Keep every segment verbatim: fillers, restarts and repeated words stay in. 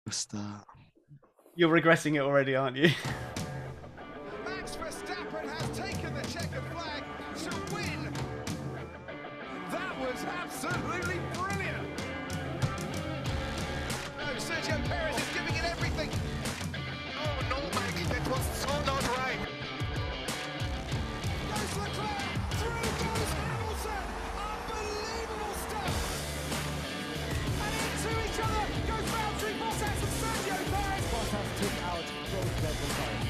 Start. You're regretting it already, aren't you? Max Verstappen has taken the checkered flag to win. That was absolutely brilliant. No, Sergio Perez is giving it everything. Oh no, Max, that was so not right. Goes Leclerc, through goes Hamilton. Unbelievable stuff. And into each other goes Valtteri Bottas and Sergio Perez. Bottas took out both Red Bull cars.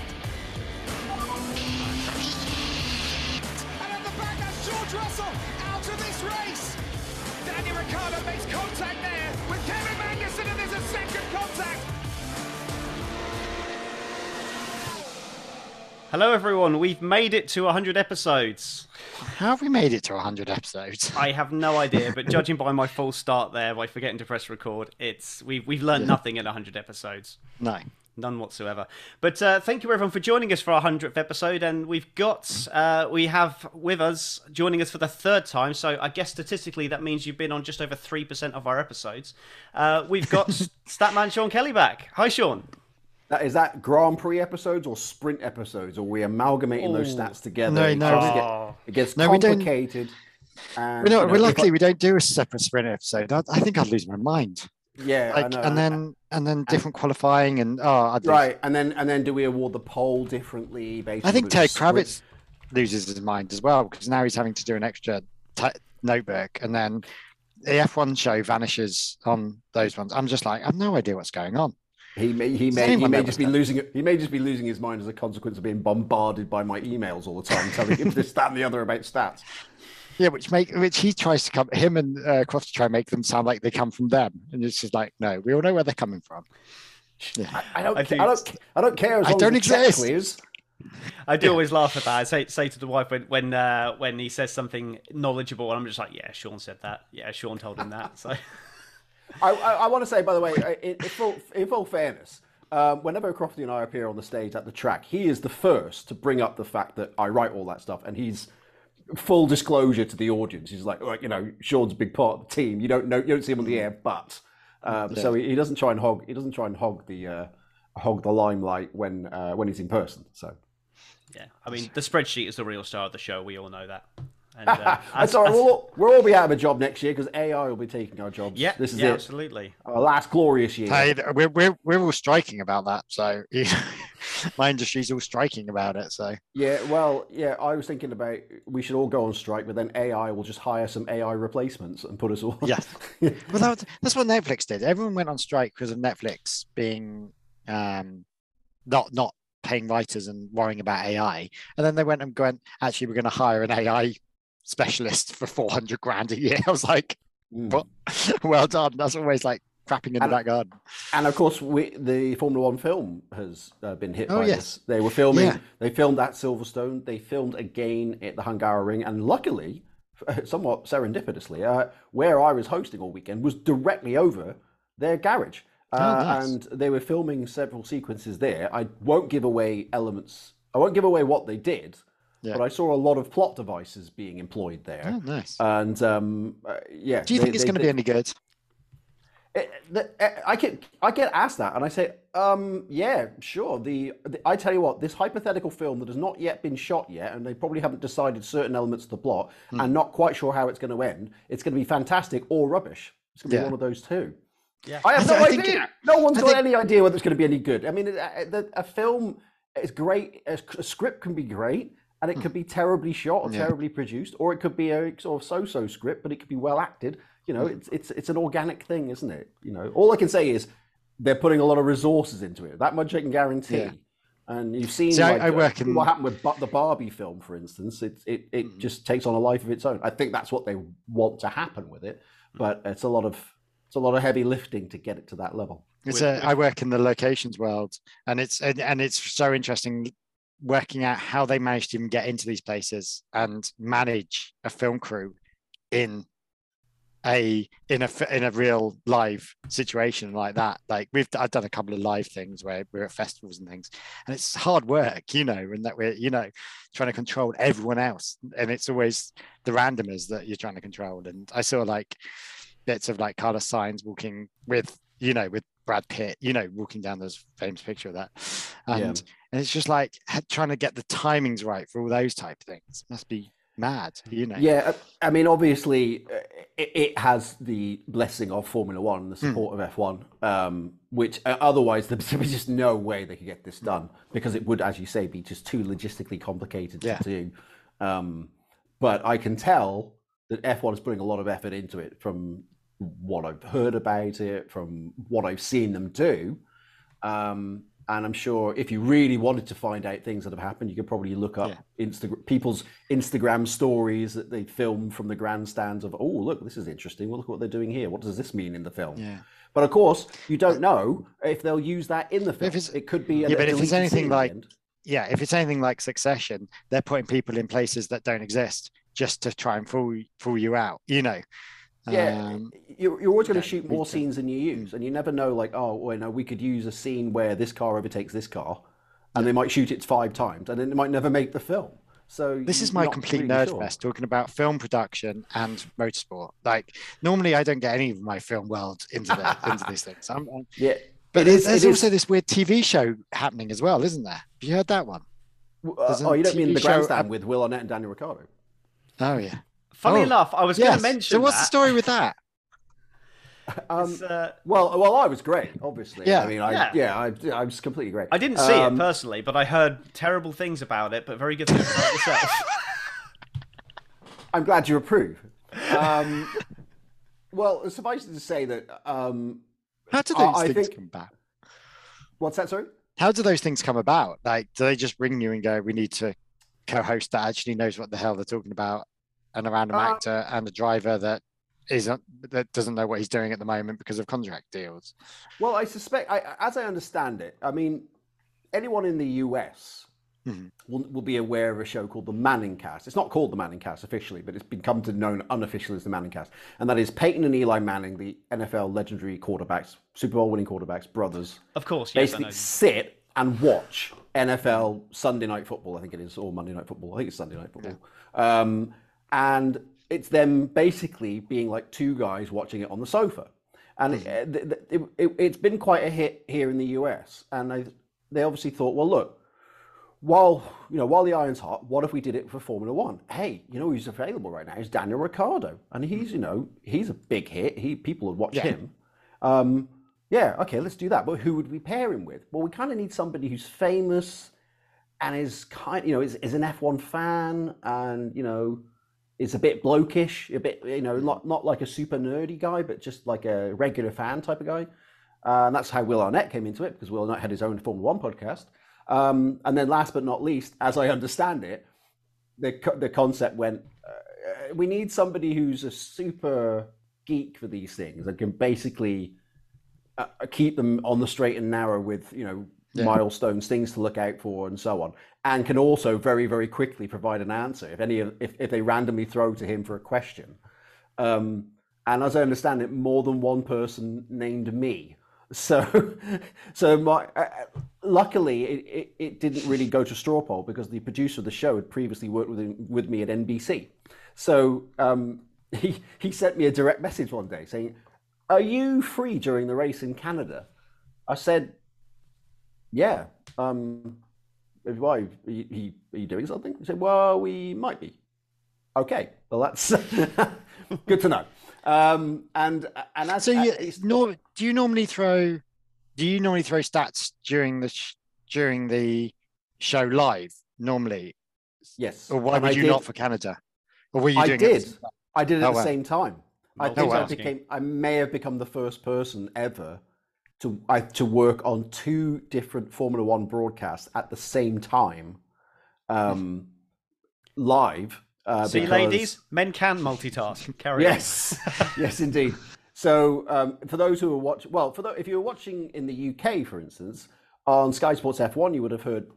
And at the back, that's George Russell out of this race. Daniel Ricciardo makes contact there with Kevin Magnussen, and there's a second contact. Hello, everyone. We've made it to one hundred episodes. How have we made it to one hundred episodes? I have no idea, but judging by my false start there, by forgetting to press record, it's we've we've learned Yeah. nothing in one hundred episodes. No. None whatsoever. But uh, thank you everyone for joining us for our hundredth episode, and we've got uh, we have with us joining us for the third time. So I guess statistically that means you've been on just over three percent of our episodes. Uh, we've got Statman Sean Kelly back. Hi, Sean. That is that Grand Prix episodes or sprint episodes, or are we amalgamating those Ooh. stats together? No, It no, just we- get- it gets No, we don't- complicated. And, We're, not, you know, we're if luckily I- we don't do a separate sprint episode. I, I think I'd lose my mind. yeah, I Like, know. and then and then different qualifying and oh, I'd lose- right, and then and then do we award the pole differently? Based I on think the Ted sprint? Kravitz loses his mind as well because now he's having to do an extra t- notebook, and then the F one show vanishes on those ones. I'm just like, I have no idea what's going on. He may he Does may he anyone may know just what's be going- losing it. He may just be losing his mind as a consequence of being bombarded by my emails all the time, telling him this, that, and the other about stats. Yeah, which make which he tries to come. Him and uh, Croft try and make them sound like they come from them, and it's just like, no, we all know where they're coming from. Yeah. I, I don't. I I, think- I don't. I don't care as I long don't as the check exist. clears. I do always laugh at that. I say say to the wife when when uh, when he says something knowledgeable, and I'm just like, yeah, Sean said that. Yeah, Sean told him that. So I, I, I want to say, by the way, uh, in, in, full, in full fairness, um, whenever Crofty and I appear on the stage at the track, he is the first to bring up the fact that I write all that stuff, and he's full disclosure to the audience. He's like, well, you know, Sean's a big part of the team. You don't know, you don't see him on the air, but um, so he, he doesn't try and hog. He doesn't try and hog the uh, hog the limelight when uh, when he's in person. So. yeah, I mean, the spreadsheet is the real star of the show. We all know that. And uh, That's as- all right. as- We'll, all- we'll all be out of a job next year because A I will be taking our jobs. yeah, this is yeah, it. absolutely. Our last glorious year. Hey, we're, we're, we're all striking about that. So my industry's all striking about it. So Yeah, well, yeah, I was thinking about we should all go on strike, but then A I will just hire some A I replacements and put us all. yes, well, that, that's what Netflix did. Everyone went on strike because of Netflix being um, not not paying writers and worrying about A I. And then they went and went, actually, we're going to hire an A I specialist for four hundred grand a year. I was like, Mm. what? Well done. That's always like crapping in the And- back garden. And of course, we, the Formula One film has uh, been hit Oh, by yes. this. They were filming. Yeah. They filmed at Silverstone. They filmed again at the Hungaroring, and luckily, somewhat serendipitously, uh, where I was hosting all weekend was directly over their garage. Uh, Oh, nice. And they were filming several sequences there. I won't give away elements. I won't give away what they did, Yeah. but I saw a lot of plot devices being employed there. Oh, nice. And um, uh, yeah, Do you they- think it's they- going to they- be any good? it- the- I get I get asked that, and I say, um, yeah, sure. The, the I tell you what, this hypothetical film that has not yet been shot yet, and they probably haven't decided certain elements of the plot, Hmm. and not quite sure how it's going to end. It's going to be fantastic or rubbish. It's going to Yeah. be one of those two. Yeah. I have I thi- no I think idea. it- no one's I got think- any idea whether it's going to be any good. I mean, it- uh, the- a film is great. A a script can be great, and it could be terribly shot or Hmm. Yeah. terribly produced, or it could be a sort of so-so script, but it could be well acted. You know, it's it's it's an organic thing, isn't it? You know, all I can say is they're putting a lot of resources into it. That much I can guarantee. Yeah. And you've seen See, I- like, I uh, work in- what happened with Bu- the Barbie film, for instance. It it it Hmm. just takes on a life of its own. I think that's what they want to happen with it, but it's a lot of it's a lot of heavy lifting to get it to that level. It's With- a, I work in the locations world, and it's and, and it's so interesting working out how they managed to even get into these places and manage a film crew in a in a f- in a real live situation like that. Like we've I've done a couple of live things where we're at festivals and things, and it's hard work, you know, and that we're you know trying to control everyone else, and it's always the randomers that you're trying to control. And I saw like bits of like Carlos Sainz walking with you know with Brad Pitt, you know, walking down this famous picture of that. And, Yeah. and it's just like trying to get the timings right for all those type of things. Must be mad, you know. Yeah, I mean, obviously, uh, it, it has the blessing of Formula One and the support of F one, um, which uh, otherwise there was just no way they could get this done because it would, as you say, be just too logistically complicated Yeah. to do. Um, but I can tell that F one is putting a lot of effort into it from what I've heard about it, from what I've seen them do. Um, and I'm sure if you really wanted to find out things that have happened, you could probably look up Yeah. Insta- people's Instagram stories that they film from the grandstands of, oh, look, this is interesting. Well, look what they're doing here. What does this mean in the film? Yeah. But of course, you don't know if they'll use that in the film. If it's- It could be a Yeah, but if it's deleted anything scene at the like- end. Yeah, if it's anything like Succession, they're putting people in places that don't exist just to try and fool fool you out, you know. Yeah, Um, you're, you're always going to yeah, shoot me more too. scenes than you use, and you never know. Like, oh, well, no, we could use a scene where this car overtakes this car, and they might shoot it five times, and then it might never make the film. So this you're is my not complete really nerd sure. fest talking about film production and motorsport. Like normally, I don't get any of my film world into the, into these things. I'm, I'm- Yeah, but it there's, is- there's it also is- this weird T V show happening as well, isn't there? Have you heard that one? Uh, there's a oh, you don't T V mean the show grandstand up- with Will Arnett and Daniel Ricciardo? Oh yeah. Funny Oh, enough, I was going Yes. to mention So what's that. the story with that? Um, It's, uh, well, well, I was great, obviously. Yeah. I mean, I, Yeah. yeah, I, I was completely great. I didn't see Um, it personally, but I heard terrible things about it, but very good things about yourself. I'm glad you approve. Um, well, suffice it to say that. Um, How do I- those I things think- come about? what's that? Sorry. How do those things come about? Like, do they just ring you and go, "We need to co-host that actually knows what the hell they're talking about," and a random Uh, actor and a driver that isn't that doesn't know what he's doing at the moment because of contract deals? Well, I suspect, I, as I understand it, I mean, anyone in the U S Mhm. will, will be aware of a show called the Manning Cast. It's not called the Manning Cast officially, but it's become to known unofficially as the Manning Cast. And that is Peyton and Eli Manning, the N F L legendary quarterbacks, Super Bowl winning quarterbacks, brothers, Of course, yes, I basically know. sit and watch N F L Sunday Night Football. I think it is, or Monday Night Football. I think it's Sunday Night Football. Um, and it's them basically being like two guys watching it on the sofa. And it, it, it, it, it's been quite a hit here in the U S. And they, they obviously thought, well, look, while you know, while the iron's hot, what if we did it for Formula One? Hey, you know who's available right now is Daniel Ricciardo, and he's you know he's a big hit. He people would watch Yeah. him. Um, yeah, okay, let's do that. But who would we pair him with? Well, we kind of need somebody who's famous and is kind, you know, is, is an F one fan, and you know, is a bit blokish, a bit, you know, not not like a super nerdy guy, but just like a regular fan type of guy. Uh, and that's how Will Arnett came into it, because Will Arnett had his own Formula One podcast. Um, and then last but not least, as I understand it, the co- the concept went, uh, we need somebody who's a super geek for these things and can basically uh, keep them on the straight and narrow with, you know, Yeah. milestones, things to look out for, and so on, and can also very, very quickly provide an answer if any of, if, if they randomly throw to him for a question. Um, and as I understand it, more than one person named me. So, so my uh, luckily it, it, it didn't really go to straw poll because the producer of the show had previously worked with him, with me at N B C. So um, he he sent me a direct message one day saying, "Are you free during the race in Canada?" I said, "Yeah." Um, why? Are you, are you- are you doing something? He said, "Well, we might be." Okay, well that's good to know. Um, and and as So you it's- nor, do you normally throw do you normally throw stats during the sh- during the show live normally, yes, or why and would I you did- not for Canada? Or were you I doing it at the did. same time? I did it at Oh, the wow. same time. I Multitasking. think I became. I may have become the first person ever to I, to work on two different Formula One broadcasts at the same time, um, live. Uh, See, because- ladies, men can multitask. Carry on. Yes, yes, indeed. So, um, for those who are watching, well, for the, if you were watching in the U K, for instance, on Sky Sports F one, you would have heard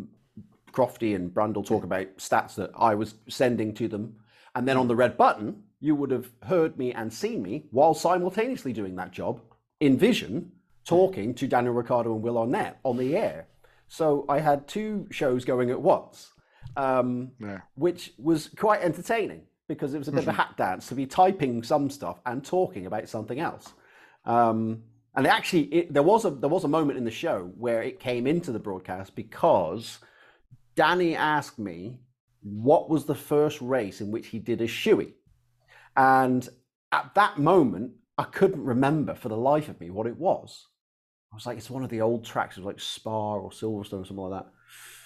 Crofty and Brundle talk about stats that I was sending to them, and then on the red button, you would have heard me and seen me while simultaneously doing that job in vision, talking to Daniel Ricciardo and Will Arnett on the air. So I had two shows going at once. Um, Yeah. which was quite entertaining because it was a bit of a hat dance to be typing some stuff and talking about something else. Um, And actually, it, there was a there was a moment in the show where it came into the broadcast because Danny asked me what was the first race in which he did a shoey, and at that moment, I couldn't remember for the life of me what it was. I was like, it's one of the old tracks. It was like Spa or Silverstone or something like that.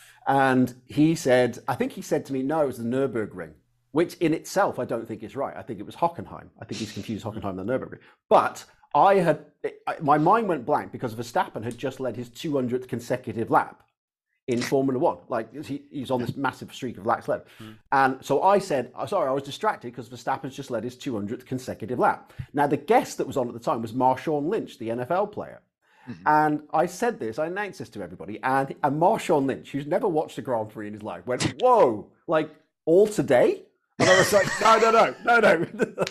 And he said, I think he said to me, no, it was the Nürburgring, which in itself I don't think is right. I think it was Hockenheim. I think he's confused Hockenheim and the Nürburgring. But I had, my mind went blank because Verstappen had just led his two hundredth consecutive lap in Formula One. Like he, he's on this massive streak of laps left. Mm. And so I said, sorry, I was distracted because Verstappen's just led his two hundredth consecutive lap. Now, the guest that was on at the time was Marshawn Lynch, the N F L player. Mm-hmm. And I said this, I announced this to everybody, and, and Marshawn Lynch, who's never watched a Grand Prix in his life, went, whoa, like, all today? And I was like, no, no, no, no, no,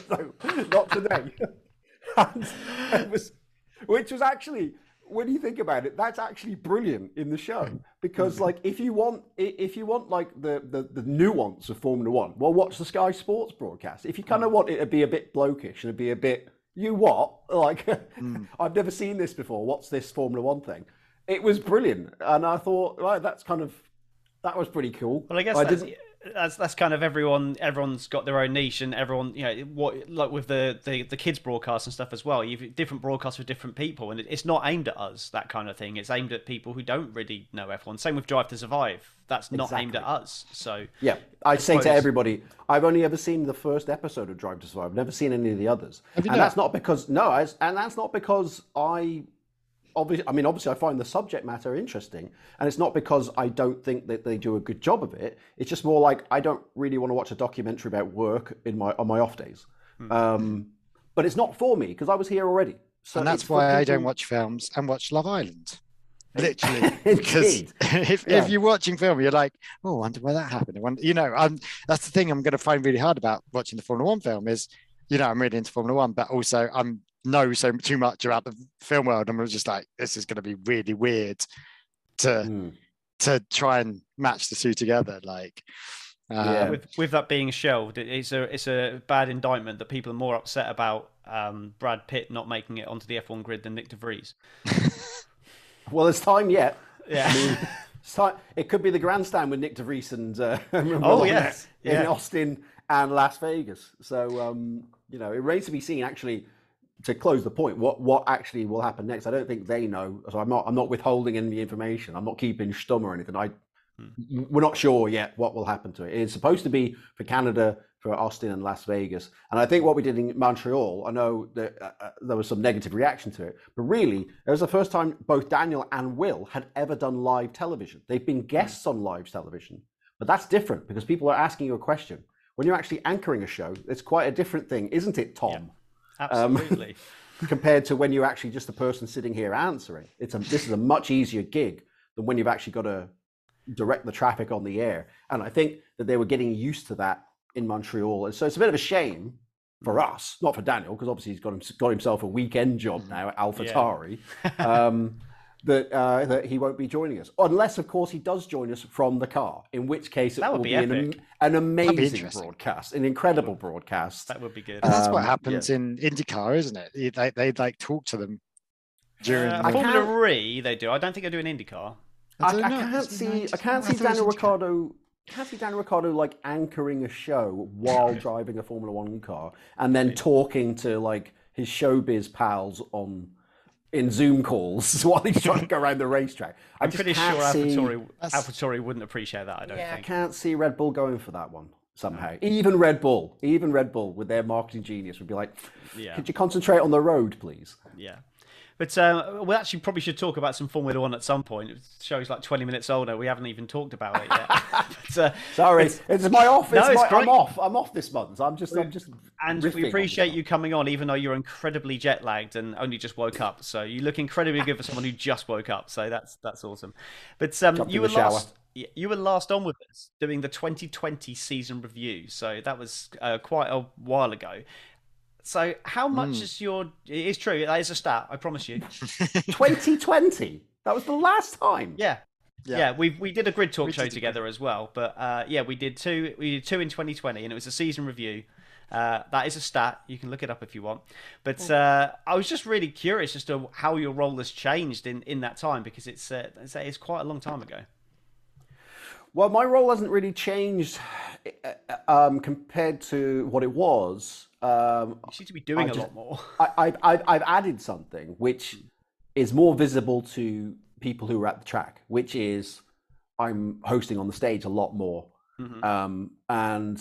no, not today. And it was, which was actually, when you think about it, that's actually brilliant in the show. Because, like, if you want, if you want, like, the, the, the nuance of Formula One, well, watch the Sky Sports broadcast. If you kind of want it to be a bit blokish and to be a bit, you what? Like, mm. I've never seen this before. What's this Formula One thing? It was brilliant. And I thought, right, that's kind of, that was pretty cool. Well, I guess I that's, didn't... that's that's kind of everyone, everyone's got their own niche, and everyone, you know, what, like with the, the, the kids broadcast and stuff as well, you've different broadcasts for different people, and it's not aimed at us, that kind of thing. It's aimed at people who don't really know F one. Same with Drive to Survive. That's not exactly. aimed at us. So yeah, I'd say to everybody, I've only ever seen the first episode of Drive to Survive. I've never seen any of the others, and not? that's not because no, I, and that's not because I, obviously, I mean, obviously, I find the subject matter interesting, and it's not because I don't think that they do a good job of it. It's just more like I don't really want to watch a documentary about work in my on my off days. Hmm. Um, but it's not for me because I was here already. So and that's why people... I don't watch films and watch Love Island. Literally, because if, yeah. if you're watching film, you're like, oh, I wonder where that happened. I wonder, you know, I'm, that's the thing I'm going to find really hard about watching the Formula One film is, you know, I'm really into Formula One, but also I'm know so too much about the film world. I'm just like, this is going to be really weird to mm. to try and match the two together. Like, um, yeah. with with that being shelved, it's a it's a bad indictment that people are more upset about um, Brad Pitt not making it onto the F one grid than Nick de Vries. Well, there's time yet. Yeah. I mean, it's time. It could be the grandstand with Nick de Vries and uh, oh yes, in yeah. Austin and Las Vegas. So um, you know, it remains to be seen. Actually, to close the point, what what actually will happen next? I don't think they know. So I'm not I'm not withholding any information. I'm not keeping stum or anything. I hmm. we're not sure yet what will happen to it. It's supposed to be for Canada, for Austin and Las Vegas. And I think what we did in Montreal, I know that uh, there was some negative reaction to it, but really, it was the first time both Daniel and Will had ever done live television. They've been guests on live television, but that's different because people are asking you a question. When you're actually anchoring a show, it's quite a different thing, isn't it, Tom? Yeah, absolutely. Um, compared to when you're actually just a person sitting here answering. It's a, this is a much easier gig than when you've actually got to direct the traffic on the air. And I think that they were getting used to that in Montreal. And so it's a bit of a shame for us, not for Daniel, because obviously he's got, him, got himself a weekend job now at AlphaTauri, yeah. um, that, uh, that he won't be joining us. Unless, of course, he does join us from the car, in which case it that will would be, be an, an amazing broadcast, an incredible broadcast. That would be good. And that's what Um, happens yeah. in IndyCar, isn't it? They, they like talk to them during uh, the... Formula Re, they do. I don't think they do an IndyCar. I, I, I know. can't It's see. nice. I can't I see thought it was Daniel IndyCar. Ricciardo. Can't see Daniel Ricciardo like anchoring a show while driving a Formula One car and then talking to like his showbiz pals on in Zoom calls while he's trying to go around the racetrack. I I'm just pretty can't sure see... AlphaTauri, AlphaTauri wouldn't appreciate that. I don't yeah, think. I can't see Red Bull going for that one somehow. Even Red Bull, even Red Bull with their marketing genius would be like, Yeah. could you concentrate on the road, please? Yeah. But um, we actually probably should talk about some Formula One at some point. The show's like twenty minutes older. We haven't even talked about it yet. but, uh, Sorry, it's, it's my off. It's No, it's my, great. I'm off. I'm off this month. I'm just, I'm just. and riffing we on appreciate this you coming on, even though you're incredibly jet lagged and only just woke up. So you look incredibly good for someone who just woke up. So that's that's awesome. But um, Jumped you in were the shower. last. You were last on with us doing the twenty twenty season review. So that was uh, quite a while ago. So how much Mm. is your... It is true. That is a stat. I promise you. twenty twenty. That was the last time. Yeah. Yeah. Yeah, we we did a grid talk We show did a together as well, but uh, yeah, we did two. We did two in twenty twenty, and it was a season review. Uh, that is a stat. You can look it up if you want. But uh, I was just really curious as to how your role has changed in, in that time, because it's uh, it's, it's quite a long time ago. Well, my role hasn't really changed um, compared to what it was. Um, You seem to be doing I a just- lot more. I, I, I've, I've added something which is more visible to people who are at the track, which is I'm hosting on the stage a lot more. Mm-hmm. Um, and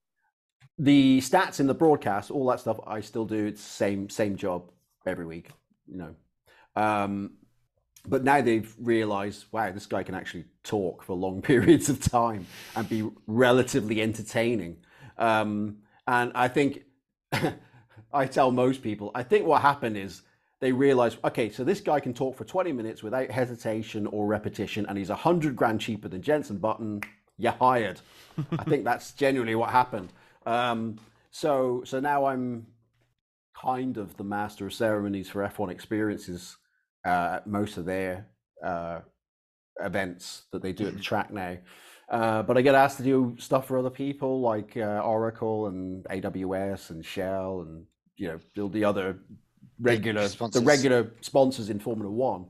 the stats in the broadcast, all that stuff, I still do. It's the same same job every week, you know. Um, but now they've realized, wow, this guy can actually talk for long periods of time and be relatively entertaining. Um, and I think I tell most people, I think what happened is they realize, okay, so this guy can talk for twenty minutes without hesitation or repetition, and he's a hundred grand cheaper than Jenson Button. You're hired. I think that's genuinely what happened. Um, so, so now I'm kind of the master of ceremonies for F one Experiences uh, at most of their uh, events that they do at the track now. Uh, but I get asked to do stuff for other people like uh, Oracle and A W S and Shell and, you know, all the other regular, the sponsors. regular sponsors in Formula One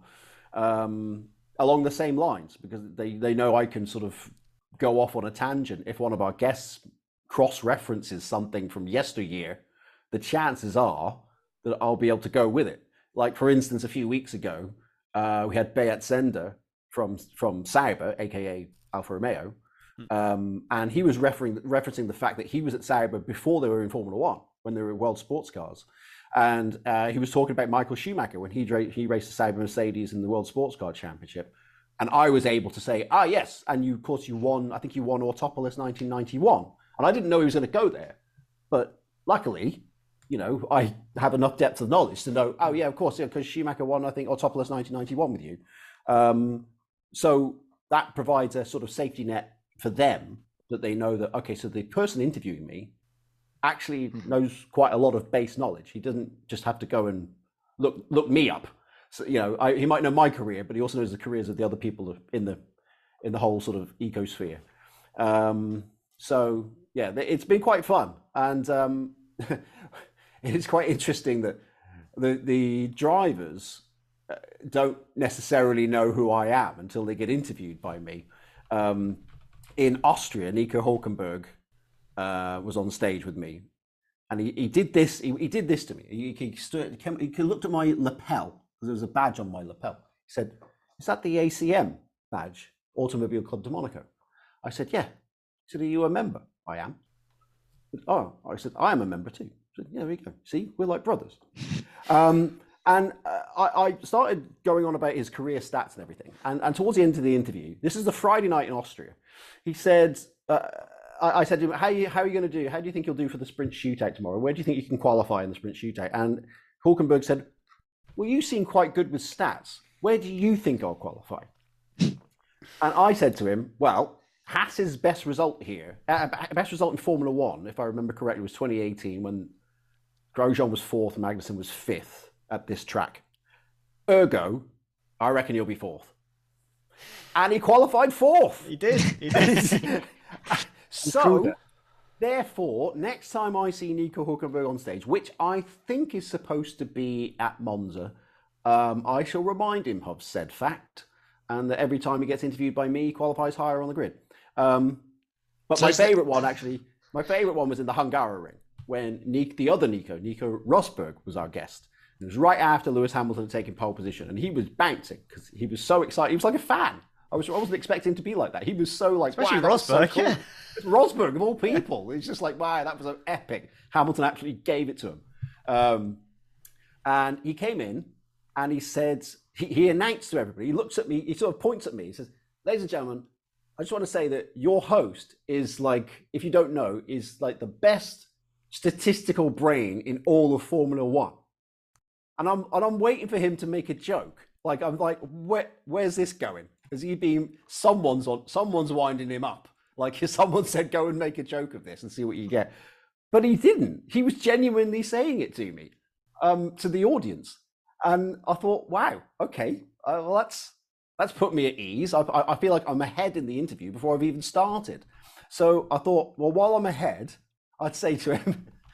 um, along the same lines, because they, they know I can sort of go off on a tangent. If one of our guests cross-references something from yesteryear, the chances are that I'll be able to go with it. Like, for instance, a few weeks ago, uh, we had Beat Sender from from Sauber, aka Alfa Romeo, um, and he was referring, referencing the fact that he was at Sauber before they were in Formula One, when they were World Sports Cars. And uh, he was talking about Michael Schumacher when he, he raced the Sauber Mercedes in the World Sports Car Championship. And I was able to say, ah, yes, and you, of course, you won, I think you won Autopolis nineteen ninety-one. And I didn't know he was going to go there. But luckily, you know, I have enough depth of knowledge to know, oh, yeah, of course, because yeah, Schumacher won, I think, Autopolis nineteen ninety-one with you. Um, so that provides a sort of safety net for them, that they know that, okay, so the person interviewing me actually knows quite a lot of base knowledge. He doesn't just have to go and look look me up. So, you know, I, he might know my career, but he also knows the careers of the other people in the in the whole sort of ecosphere. Um, so yeah, it's been quite fun, and um, it's quite interesting that the the drivers don't necessarily know who I am until they get interviewed by me. Um, in Austria, Nico Hulkenberg uh, was on stage with me, and he, he did this. He, he did this to me. He, he, stood, he, came, he looked at my lapel. There was a badge on my lapel. He said, "Is that the A C M badge, Automobile Club de Monaco?" I said, "Yeah." He said, "Are you a member?" "I am." I said, "Oh," I said, "I am a member too." I said, "Yeah, there we go. See, we're like brothers." um, and uh, I, I started going on about his career stats and everything. And, and towards the end of the interview, this is the Friday night in Austria, he said, uh, I, I said to him, how, you, how are you going to do? How do you think you'll do for the sprint shootout tomorrow? Where do you think you can qualify in the sprint shootout? And Hulkenberg said, "Well, you seem quite good with stats. Where do you think I'll qualify?" And I said to him, well, Haas's best result here, uh, best result in Formula One, if I remember correctly, was twenty eighteen, when Grosjean was fourth, Magnussen was fifth at this track. Ergo, I reckon you'll be fourth. And he qualified fourth. He did. He did. So, therefore, next time I see Nico Hulkenberg on stage, which I think is supposed to be at Monza, um, I shall remind him of said fact, and that every time he gets interviewed by me, he qualifies higher on the grid. Um, but So my is that- favourite one, actually, my favourite one was in the Hungaroring, when Nick, the other Nico, Nico Rosberg, was our guest. It was right after Lewis Hamilton had taken pole position, and he was bouncing because he was so excited. He was like a fan. I was I wasn't expecting him to be like that. He was so like, Especially wow, that was so Rosberg, cool. yeah. It's Rosberg of all people. It's just like, wow, that was so epic. Hamilton actually gave it to him. Um, and he came in and he said, he, he announced to everybody, he looks at me, he sort of points at me, he says, "Ladies and gentlemen, I just want to say that your host is like, if you don't know, is like the best statistical brain in all of Formula One." And I'm and I'm waiting for him to make a joke. Like, I'm like, where where's this going? Has he been someone's on someone's winding him up? Like, someone said, go and make a joke of this and see what you get. But he didn't. He was genuinely saying it to me, um, to the audience. And I thought, wow, okay, uh, well, that's that's put me at ease. I, I I feel like I'm ahead in the interview before I've even started. So I thought, well, while I'm ahead, I'd say to him,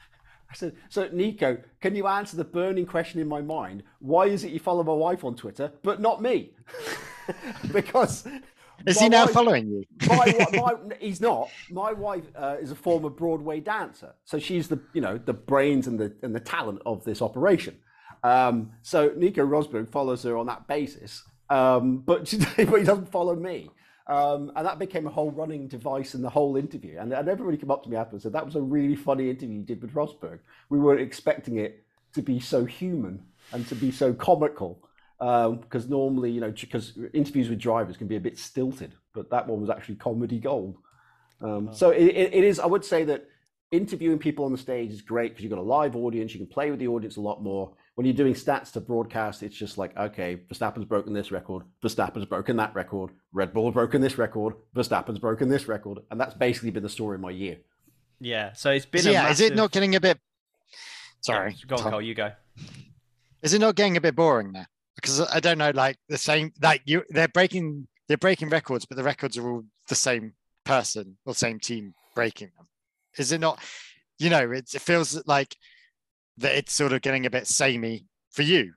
I said, so Nico, can you answer the burning question in my mind? Why is it you follow my wife on Twitter, but not me? Because is he now wife, following you? my, my, he's not. My wife uh, is a former Broadway dancer, so she's the you know the brains and the and the talent of this operation. Um, so Nico Rosberg follows her on that basis, um, but, she, but he doesn't follow me. Um, and that became a whole running device in the whole interview. And, and everybody came up to me afterwards and said, that was a really funny interview you did with Rosberg. We weren't expecting it to be so human and to be so comical. Um, because normally, you know, because interviews with drivers can be a bit stilted, but that one was actually comedy gold. Um, oh. So it, it, it is, I would say that interviewing people on the stage is great because you've got a live audience. You can play with the audience a lot more. When you're doing stats to broadcast, it's just like, okay, Verstappen's broken this record, Verstappen's broken that record, Red Bull broken this record, Verstappen's broken this record. And that's basically been the story of my year. Yeah, so it's been so, a yeah, massive... is it not getting a bit... Sorry. Go on, Cole, you go. Is it not getting a bit boring now? Because I don't know, like the same, like you, they're breaking, they're breaking records, but the records are all the same person or same team breaking them. Is it not, you know, it, it feels like that it's sort of getting a bit samey for you.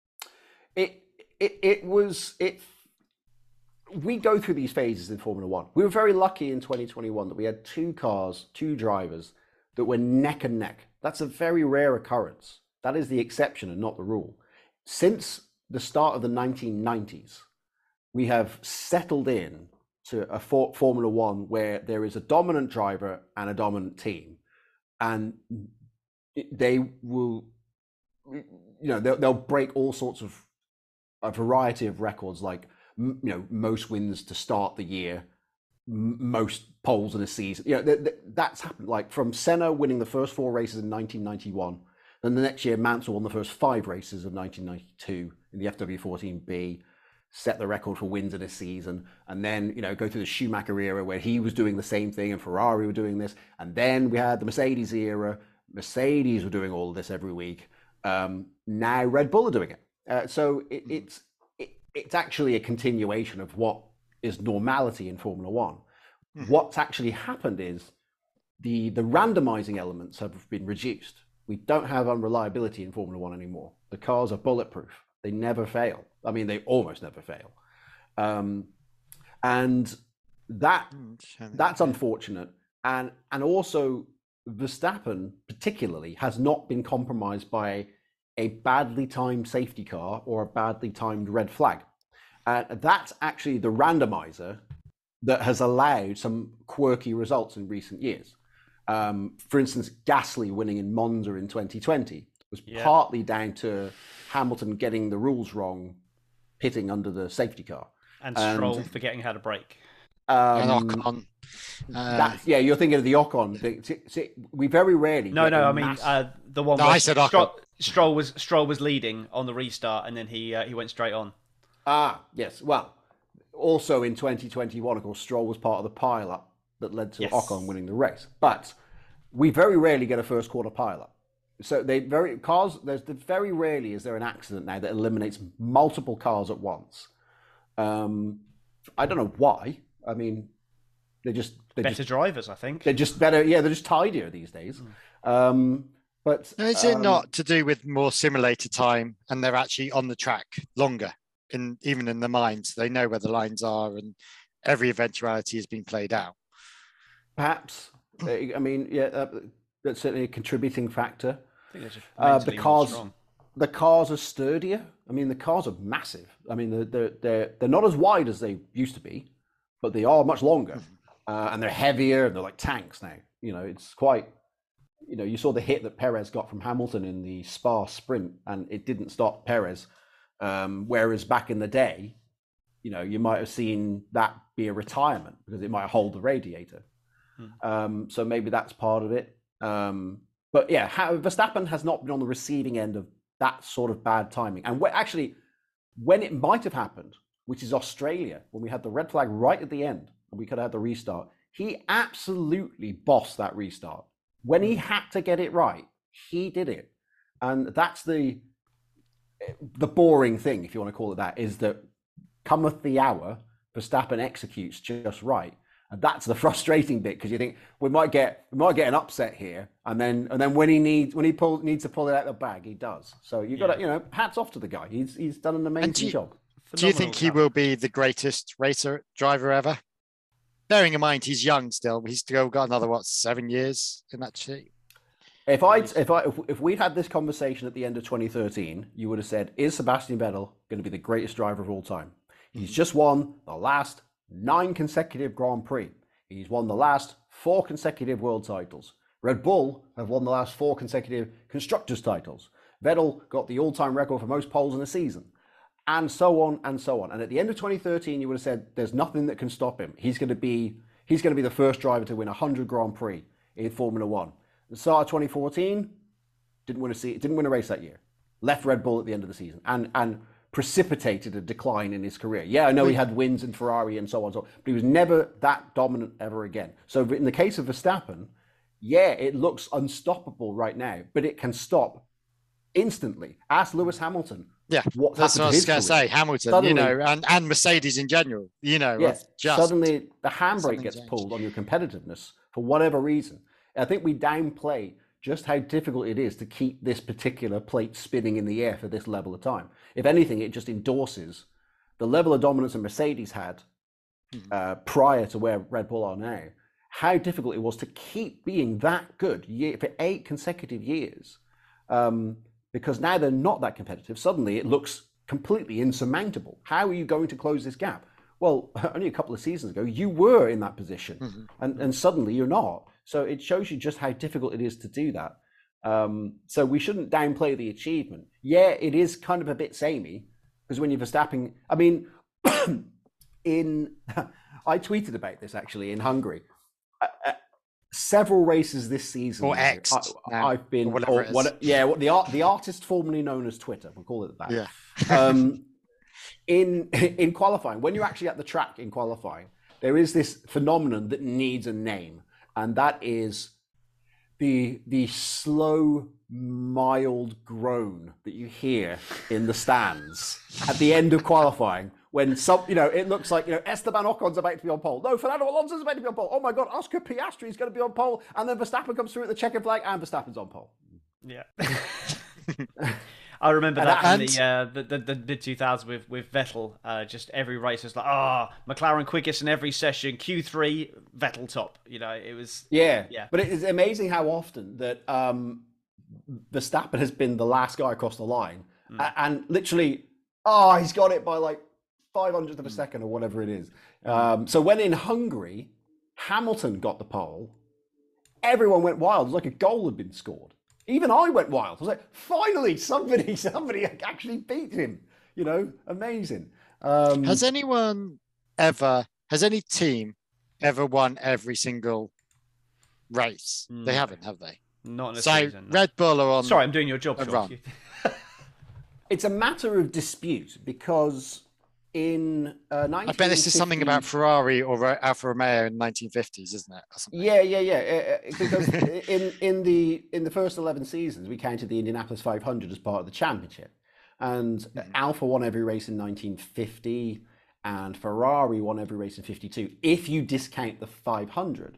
It it it was it. We go through these phases in Formula One. We were very lucky in twenty twenty-one that we had two cars, two drivers that were neck and neck. That's a very rare occurrence. That is the exception and not the rule. Since the start of the nineteen nineties, we have settled in to a for, Formula One where there is a dominant driver and a dominant team, and they will, you know, they'll, they'll break all sorts of a variety of records, like, you know, most wins to start the year, most poles in a season. You know, th- th- that's happened. Like from Senna winning the first four races in nineteen ninety-one, then the next year Mansell won the first five races of nineteen ninety-two in the F W fourteen B, set the record for wins in a season, and then, you know, go through the Schumacher era where he was doing the same thing and Ferrari were doing this, and then we had the Mercedes era. Mercedes were doing all of this every week. Um, now Red Bull are doing it. Uh, so it, it's it, it's actually a continuation of what is normality in Formula One. Mm-hmm. What's actually happened is the the randomizing elements have been reduced. We don't have unreliability in Formula One anymore. The cars are bulletproof. They never fail. I mean, they almost never fail. Um, and that that's unfortunate. And and also, Verstappen particularly has not been compromised by a badly timed safety car or a badly timed red flag. Uh, that's actually the randomizer that has allowed some quirky results in recent years. Um, for instance, Gasly winning in Monza in twenty twenty was yeah. partly down to Hamilton getting the rules wrong, pitting under the safety car. And Stroll and, forgetting how to brake. Um, and Ocon. Uh, That's, yeah, you're thinking of the Ocon thing. See, see, we very rarely. No, no, I mean uh, the one. No, where I said Stroll, Stroll was Stroll was leading on the restart, and then he uh, he went straight on. Ah, yes. Well, also in twenty twenty-one, of course, Stroll was part of the pile-up that led to yes. Ocon winning the race. But we very rarely get a first quarter pile-up. So they very cars. There's very rarely is there an accident now that eliminates multiple cars at once. Um, I don't know why. I mean. They're just they're better just, drivers, I think. They're just better. Yeah, they're just tidier these days. Mm. Um, but is it um, not to do with more simulator time, and they're actually on the track longer, in even in the mines? They know where the lines are, and every eventuality has been played out. Perhaps. I mean, yeah, uh, that's certainly a contributing factor. I think just uh, the cars, the cars are sturdier. I mean, the cars are massive. I mean, they're they're they're, they're not as wide as they used to be, but they are much longer. Mm-hmm. Uh, and they're heavier, and they're like tanks now. You know, it's quite, you know, you saw the hit that Perez got from Hamilton in the Spa sprint, and it didn't stop Perez. Um, whereas back in the day, you know, you might have seen that be a retirement because it might hold the radiator. Hmm. Um, so maybe that's part of it. Um, but yeah, how, Verstappen has not been on the receiving end of that sort of bad timing. And wh- actually, when it might have happened, which is Australia, when we had the red flag right at the end, we could have had the restart. He absolutely bossed that restart. When he had to get it right, he did it. And that's the the boring thing, if you want to call it that, is that cometh the hour, Verstappen executes just right. And that's the frustrating bit, because you think we might get we might get an upset here, and then and then when he needs when he pull, needs to pull it out of the bag, he does. So you got to Yeah. you know hats off to the guy. He's he's done an amazing do you- job. Do you think he Phenomenal will be the greatest racer driver ever? Bearing in mind he's young still, he's still got another what seven years in that sheet. If I if I if, if we'd had this conversation at the end of twenty thirteen, you would have said, "Is Sebastian Vettel going to be the greatest driver of all time?" He's just won the last nine consecutive Grand Prix. He's won the last four consecutive world titles. Red Bull have won the last four consecutive constructors titles. Vettel got the all-time record for most poles in a season, and so on and so on. And at the end of twenty thirteen, you would have said, "There's nothing that can stop him. He's going to be he's going to be the first driver to win one hundred Grand Prix in Formula One." The start of twenty fourteen, didn't win a se- didn't win a race that year. Left Red Bull at the end of the season, and and precipitated a decline in his career. Yeah, I know he had wins in Ferrari and so on, so but he was never that dominant ever again. So in the case of Verstappen, yeah, it looks unstoppable right now, but it can stop instantly. Ask Lewis Hamilton. Yeah, what that's what I happened to was his going to career. say. Hamilton, Suddenly- you know, and, and Mercedes in general, you know, Yeah, have just suddenly the handbrake something gets changed. pulled on your competitiveness for whatever reason. I think we downplay just how difficult it is to keep this particular plate spinning in the air for this level of time. If anything, it just endorses the level of dominance that Mercedes had uh, prior to where Red Bull are now, how difficult it was to keep being that good year, for eight consecutive years. Um, because now they're not that competitive. Suddenly it looks completely insurmountable. How are you going to close this gap? Well, only a couple of seasons ago, you were in that position, Mhm. and, and suddenly you're not. So it shows you just how difficult it is to do that. Um, so we shouldn't downplay the achievement. Yeah, it is kind of a bit samey, because when you're Verstappen, I mean, in I tweeted about this actually in Hungary. Uh, uh, several races this season. Or X I, now, I've been, or whatever or it is. what- yeah, what the art, the artist formerly known as Twitter. We'll call it that. Yeah. um, in in qualifying, when you're actually at the track in qualifying, there is this phenomenon that needs a name, and that is the the slow, mild groan that you hear in the stands at the end of qualifying. When some, you know, it looks like, you know, Esteban Ocon's about to be on pole. No, Fernando Alonso's about to be on pole. Oh my God, Oscar Piastri is going to be on pole, and then Verstappen comes through at the checkered flag, and Verstappen's on pole. Yeah. I remember And- that in and- the, uh, the the the mid two thousands with with Vettel. Uh, just every race was like, ah, McLaren quickest in every session. Q three, Vettel top. You know, it was. Yeah, Yeah. But it is amazing how often that um, Verstappen has been the last guy across the line, A- and literally, oh, he's got it by like five hundredth of a second or whatever it is. Um, so when in Hungary, Hamilton got the pole, everyone went wild. It was like a goal had been scored. Even I went wild. I was like, finally, somebody, somebody actually beat him. You know, amazing. Um, Has anyone ever, has any team ever won every single race? They No. haven't, have they? Not in a So season. no. Red Bull are on. Sorry, I'm doing your job. a Sean. run. it's a matter of dispute because in uh, nineteen I bet this is something about Ferrari or Ro- Alfa Romeo in nineteen fifties, isn't it? Or something. Yeah, yeah, yeah. uh, uh, Because in in the in the first eleven seasons, we counted the Indianapolis five hundred as part of the championship, and Alfa won every race in nineteen fifty, and Ferrari won every race in fifty-two. If you discount the five hundred,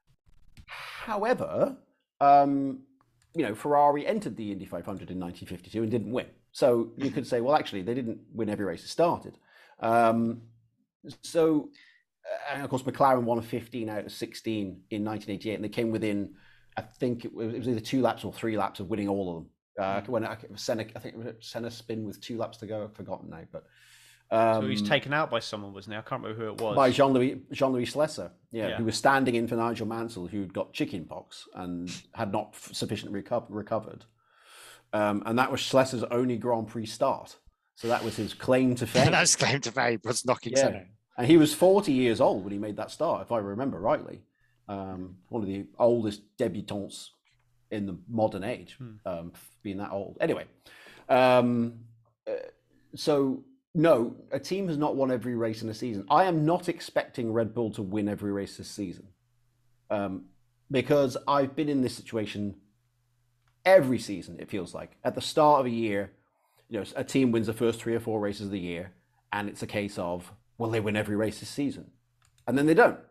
however, um, you know, Ferrari entered the Indy five hundred in nineteen fifty-two and didn't win. So you could say, well, actually, they didn't win every race it started. Um, so. And of course, McLaren won a fifteen out of sixteen in nineteen eighty-eight, and they came within, I think it was, it was either two laps or three laps of winning all of them. Uh, when I, Senna, I think it was Senna spin with two laps to go. I've forgotten now, but um, So he's taken out by someone, wasn't he? I can't remember who it was. by Jean-Louis Jean-Louis Slesser, yeah, Yeah. who was standing in for Nigel Mansell, who'd got chicken pox and had not f- sufficiently reco- recovered, um, and that was Slesser's only Grand Prix start. So that was his claim to fame. That's claim to fame was knocking Yeah. Senna. And he was forty years old when he made that start, if I remember rightly. Um, one of the oldest debutants in the modern age, um, being that old. Anyway, um, uh, so no, a team has not won every race in a season. I am not expecting Red Bull to win every race this season, um, because I've been in this situation every season, it feels like. At the start of a year, you know, a team wins the first three or four races of the year, and it's a case of, well, they win every race this season. And then they don't.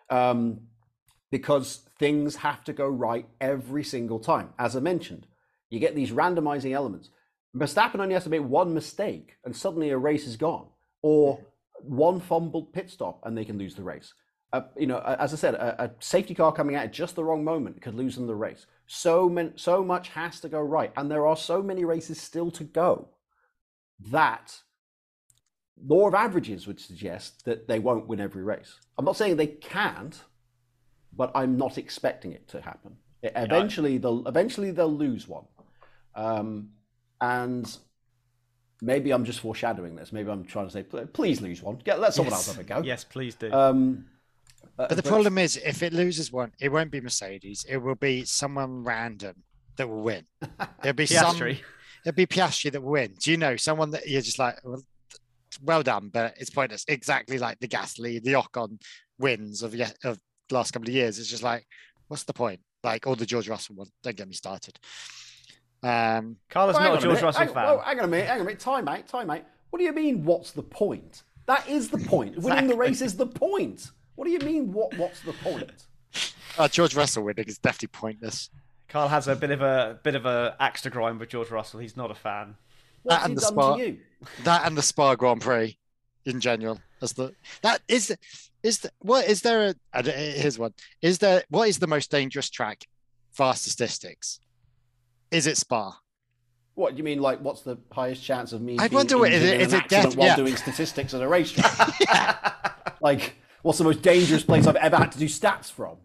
um, because things have to go right every single time. As I mentioned, you get these randomizing elements. Verstappen only has to make one mistake and suddenly a race is gone, or one fumbled pit stop and they can lose the race. Uh, you know, as I said, a, a safety car coming out at just the wrong moment could lose them the race. So many, so much has to go right, and there are so many races still to go that law of averages would suggest that they won't win every race. I'm not saying they can't, but I'm not expecting it to happen. Eventually, yeah. they'll eventually they'll lose one, um, and maybe I'm just foreshadowing this. Maybe I'm trying to say, please lose one. Get let someone yes. else have a go. Yes, please do. Um, But the but, problem is, if it loses one, it won't be Mercedes. It will be someone random that will win. It'll be Piastri. some. It'll be Piastri that will win. Do you know someone that you're just like, well, well done, but it's pointless. Exactly like the Gasly, the Ocon wins of the of the last couple of years. It's just like, what's the point? Like, or the George Russell one. Don't get me started. Um, Carlos well, not a George a Russell hang, fan. Well, hang on a minute. Hang on a minute. Time out. Time out. What do you mean? What's the point? That is the point. Exactly. Winning the race is the point. What do you mean? What What's the point? Uh, George Russell winning is definitely pointless. Carl has a bit of a bit of a axe to grind with George Russell. He's not a fan. What's that and he the done Spa, to you? That and the Spa Grand Prix in general. As the that is the, is the, what is there? A, here's one. Is there what is the most dangerous track? Fast statistics. Is it Spa? What do you mean? Like, what's the highest chance of me? I being wonder, is it, in is an it accident death? while Yeah. doing statistics at a racetrack? Like, what's the most dangerous place I've ever had to do stats from?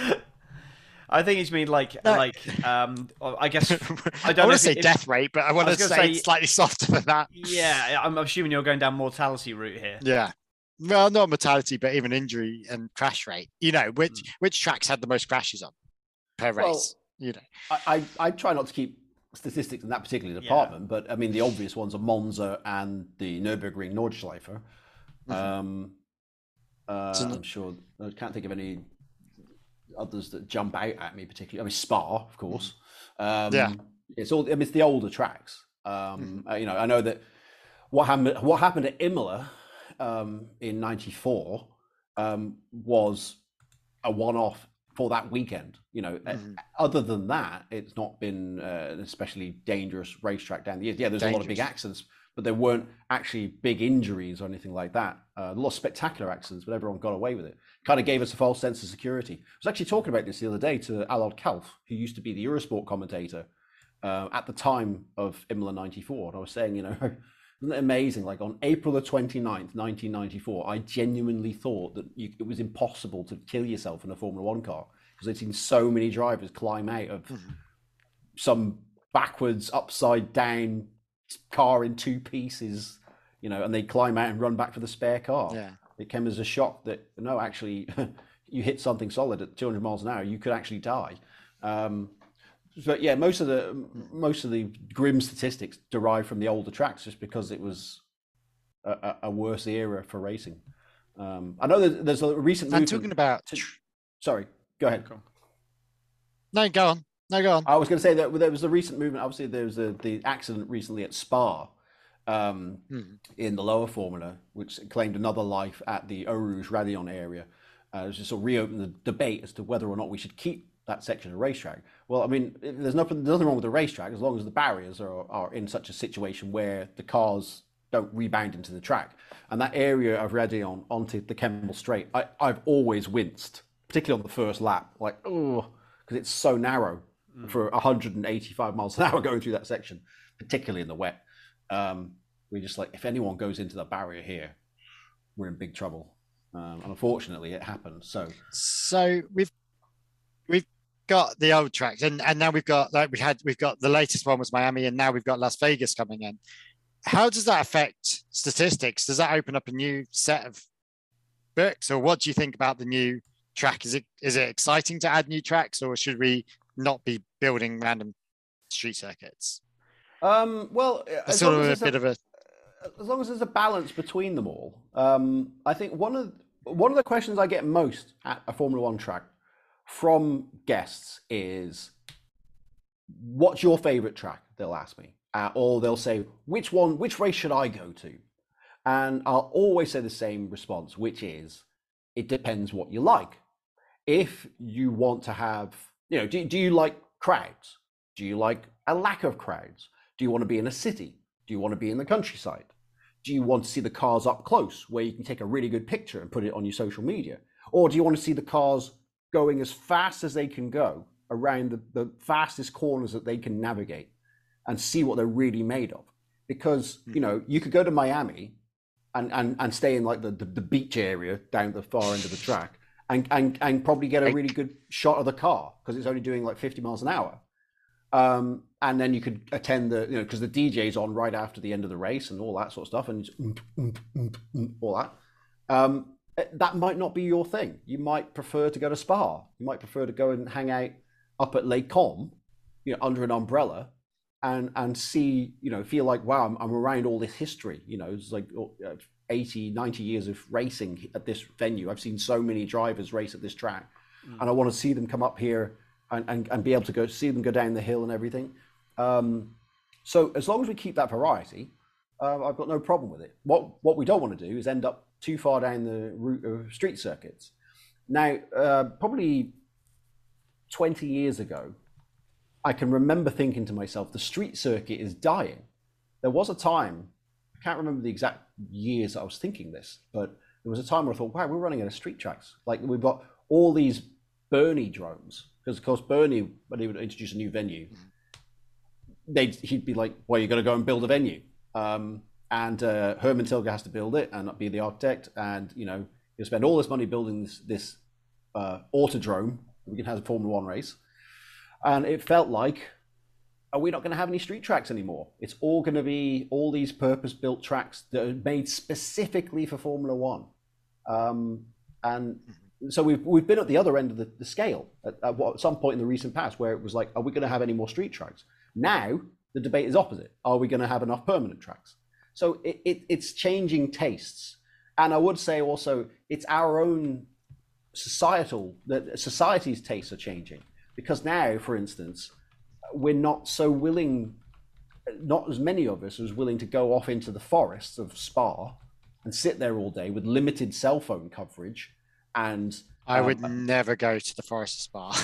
I think he's mean like No. like um I guess I don't I know want to if say it- death rate, but I want I to was say, gonna say- slightly softer than that. Yeah, I'm assuming you're going down mortality route here. Yeah. Well, not mortality, but even injury and crash rate. You know, which Mm. which tracks had the most crashes on per Well, race? You know, I, I, I try not to keep statistics in that particular department, but I mean, the obvious ones are Monza and the Nürburgring Nordschleife. Mhm. Um, uh, So- I'm sure I can't think of any others that jump out at me particularly. I mean, Spa, of course. Um, Yeah. it's all. I mean, it's the older tracks. Um, uh, you know, I know that what happened. What happened at Imola um, in ninety-four um, was a one-off for that weekend. You know, uh, Mhm. other than that, it's not been uh, an especially dangerous racetrack down the years. Yeah, there's a lot of big Dangerous. accidents, but there weren't actually big injuries or anything like that. Uh, a lot of spectacular accidents, but everyone got away with it. Kind of gave us a false sense of security. I was actually talking about this the other day to Alod Kalf, who used to be the Eurosport commentator uh, at the time of Imola ninety-four. And I was saying, you know, isn't it amazing? Like on April the twenty-ninth, nineteen ninety-four, I genuinely thought that you, it was impossible to kill yourself in a Formula One car because I'd seen so many drivers climb out of Mhm. some backwards, upside down car in two pieces, you know, and they climb out and run back for the spare car. yeah. It came as a shock that no, actually, you hit something solid at two hundred miles an hour, you could actually die. Um, but yeah, most of the most of the grim statistics derive from the older tracks, just because it was a, a, a worse era for racing. Um, I know that there's a recent. I'm movement talking about. to- sorry, go ahead. No, go on. No, go on. I was going to say that there was a recent movement. Obviously, there was a, the accident recently at Spa um, Mhm. in the lower Formula, which claimed another life at the Eau Rouge Raidillon area. Uh, it was just sort of reopened the debate as to whether or not we should keep that section of racetrack. Well, I mean, there's nothing, there's nothing wrong with the racetrack as long as the barriers are, are in such a situation where the cars don't rebound into the track. And that area of Raidillon onto the Kemmel Straight, I, I've always winced, particularly on the first lap, like, oh, because it's so narrow for one hundred eighty-five miles an hour going through that section, particularly in the wet. Um, we're just like, if anyone goes into the barrier here, we're in big trouble. Um, and unfortunately, it happened. So, So we've we've got the old tracks, and and now we've got like we had we've got the latest one was Miami, and now we've got Las Vegas coming in. How does that affect statistics? Does that open up a new set of books, or what do you think about the new track? Is it is it exciting to add new tracks, or should we not be building random street circuits? um, well, It's as sort long of as a there's bit of a as long as there's a balance between them all, um, I think one of one of the questions I get most at a Formula One track from guests is, "What's your favorite track?" They'll ask me, uh, or they'll say, "Which one? Which race should I go to?" And I'll always say the same response, which is, "It depends what you like." if you want to have, you know, do, do you like crowds? Do you like a lack of crowds? Do you want to be in a city? Do you want to be in the countryside? Do you want to see the cars up close where you can take a really good picture and put it on your social media? Or do you want to see the cars going as fast as they can go around the, the fastest corners that they can navigate and see what they're really made of? Because, you know, you could go to Miami and, and, and stay in like the, the, the beach area down the far end of the track and, and, and probably get a really good shot of the car because it's only doing like fifty miles an hour. Um, and then you could attend the, you know, because the D J's on right after the end of the race and all that sort of stuff, and it's, mm, mm, mm, mm, all that. Um, that might not be your thing. You might prefer to go to Spa. You might prefer to go and hang out up at Lake Com, you know, under an umbrella, and and see, you know, feel like, wow, I'm, I'm around all this history. You know, it's like eighty, ninety years of racing at this venue. I've seen so many drivers race at this track, mm. and I want to see them come up here. And, and, and be able to go see them go down the hill and everything. Um, so as long as we keep that variety, uh, I've got no problem with it. What what we don't want to do is end up too far down the route of street circuits. Now, uh, probably twenty years ago, I can remember thinking to myself, the street circuit is dying. There was a time, I can't remember the exact years I was thinking this, but there was a time where I thought, wow, we're running out of street tracks. Like we've got all these Bernie drones. Because of course, Bernie, when he would introduce a new venue, they'd, he'd be like, "Well, you're going to go and build a venue," um, and uh, Herman Tilke has to build it and be the architect, and you know, you spend all this money building this, this uh, autodrome. We can have a Formula One race, and it felt like, are we not going to have any street tracks anymore? It's all going to be all these purpose-built tracks that are made specifically for Formula One, um, and. So we've we've been at the other end of the, the scale at, at, at some point in the recent past where it was like, are we going to have any more street tracks? Now the debate is opposite. Are we going to have enough permanent tracks? So it, it it's changing tastes, and I would say also it's our own societal that society's tastes are changing because now, for instance, we're not so willing, not as many of us as willing to go off into the forests of Spa and sit there all day with limited cell phone coverage. And I would um, never go to the Forest Spa.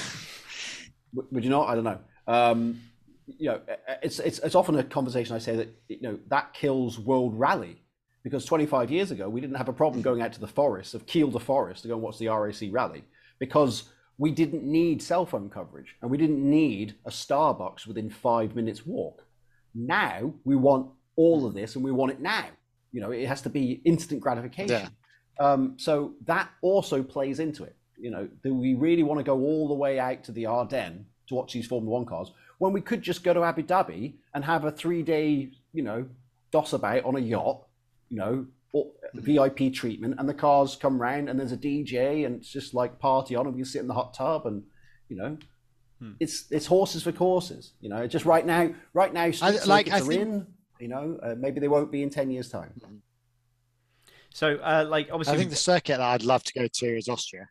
Would you not? I don't know. Um, you know, it's it's it's often a conversation I say that you know that kills World Rally because twenty-five years ago we didn't have a problem going out to the forest of Kielder Forest to go and watch the R A C rally because we didn't need cell phone coverage and we didn't need a Starbucks within five minutes walk. Now we want all of this and we want it now. You know, it has to be instant gratification. Yeah. Um, so that also plays into it. You know, do we really want to go all the way out to the Ardennes to watch these Formula One cars when we could just go to Abu Dhabi and have a three-day, you know, doss about on a yacht, you know, or V I P treatment, and the cars come round and there's a D J and it's just like party on and we can sit in the hot tub and, you know, hmm. it's it's horses for courses. You know, just right now, right now, street I, like, circuits I are think... in. You know, uh, maybe they won't be in ten years' time. So, uh, like, obviously, I think the circuit that I'd love to go to is Austria.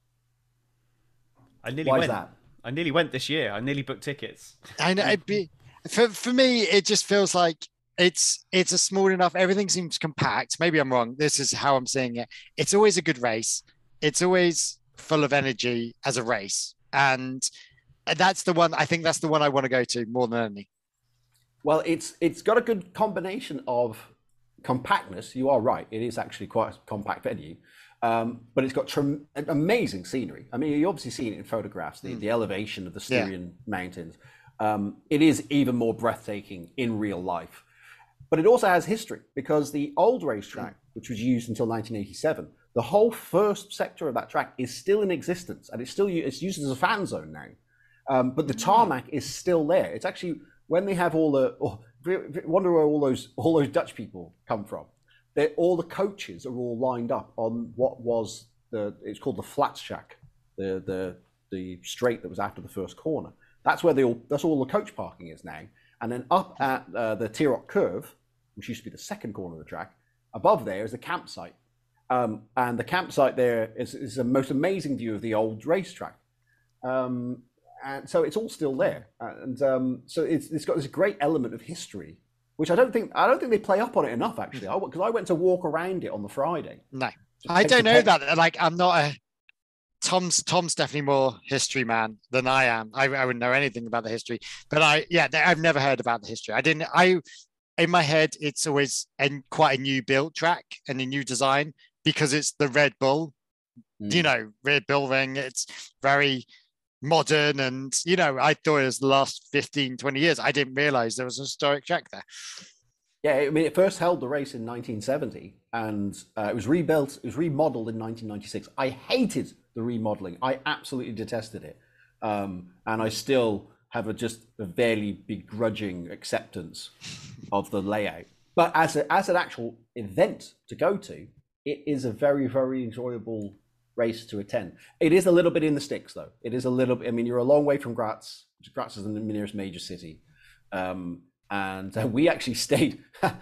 I nearly Why went. is that? I nearly went this year. I nearly booked tickets. I know. It'd be, for for me, it just feels like it's it's a small enough. Everything seems compact. Maybe I'm wrong. This is how I'm seeing it. It's always a good race. It's always full of energy as a race, and that's the one. I think that's the one I want to go to more than any. Well, it's it's got a good combination of compactness. You are right. It is actually quite a compact venue, um, but it's got trem- amazing scenery. I mean, you've obviously seen it in photographs, the, mm. the elevation of the Styrian yeah. Mountains. Um, it is even more breathtaking in real life. But it also has history because the old racetrack, mm. which was used until nineteen eighty-seven, the whole first sector of that track is still in existence, and it's still it's used as a fan zone now. Um, but the tarmac is still there. It's actually when they have all the. Oh, wonder where all those all those Dutch people come from. They're, all the coaches are all lined up on what was the it's called the Flatstrack, the the the straight that was after the first corner. That's where they all that's all the coach parking is now. And then up at uh, the Tirok curve, which used to be the second corner of the track, above there is the campsite. Um, and the campsite there is, is the most amazing view of the old racetrack. Um, And so it's all still there, and um, so it's, it's got this great element of history, which I don't think I don't think they play up on it enough actually. Because I, I went to walk around it on the Friday. No, I don't know that. Like, I'm not a Tom's Tom's definitely more history man than I am. I, I wouldn't know anything about the history, but I yeah, I've never heard about the history. I didn't. I in my head, it's always and quite a new build track and a new design because it's the Red Bull. Mm. You know, Red Bull Ring. It's very modern, and you know, I thought it was the last fifteen, twenty years. I didn't realize there was a historic track there. Yeah, I mean, it first held the race in nineteen seventy, and uh, it was rebuilt, it was remodeled in nineteen ninety-six. I hated the remodeling. I absolutely detested it. Um, and I still have a just a very begrudging acceptance of the layout. But as a, as an actual event to go to, it is a very, very enjoyable race to attend. It is a little bit in the sticks, though. It is a little bit, I mean, you're a long way from Graz. Graz is the nearest major city. Um, and uh, we actually stayed,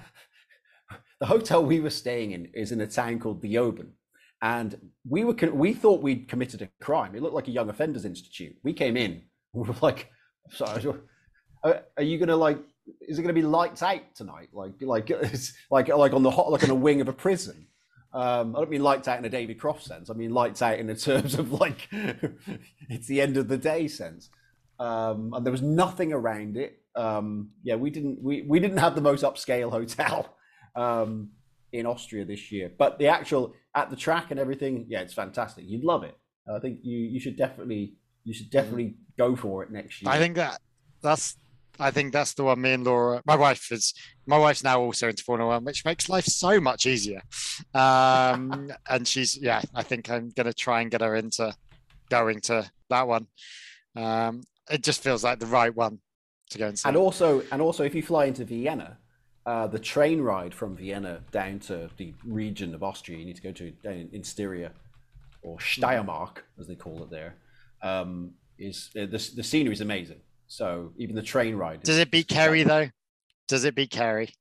the hotel we were staying in is in a town called the Oben. And we were we thought we'd committed a crime. It looked like a young offenders institute. We came in, we were like, sorry, are, are you gonna like, is it gonna be lights out tonight? Like, like, like, like on the hot, like on a wing of a prison. Um, I don't mean lights out in a David Croft sense. I mean lights out in the terms of like, it's the end of the day sense. Um, and there was nothing around it. Um, yeah, we didn't, we, we didn't have the most upscale hotel um, in Austria this year, but the actual, at the track and everything, yeah, it's fantastic. You'd love it. I think you, you should definitely, you should definitely go for it next year. I think that that's, I think that's the one me and Laura, my wife is, my wife's now also into Formula One, which makes life so much easier. Um, and she's, yeah, I think I'm going to try and get her into going to that one. Um, it just feels like the right one to go and see. And also, and also if you fly into Vienna, uh, the train ride from Vienna down to the region of Austria, you need to go to down in, in Styria or Steiermark, as they call it there, um, is uh, the, the scenery is amazing. So even the train ride. Is, Does it beat Kerry though? Does it beat Kerry?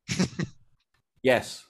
Yes.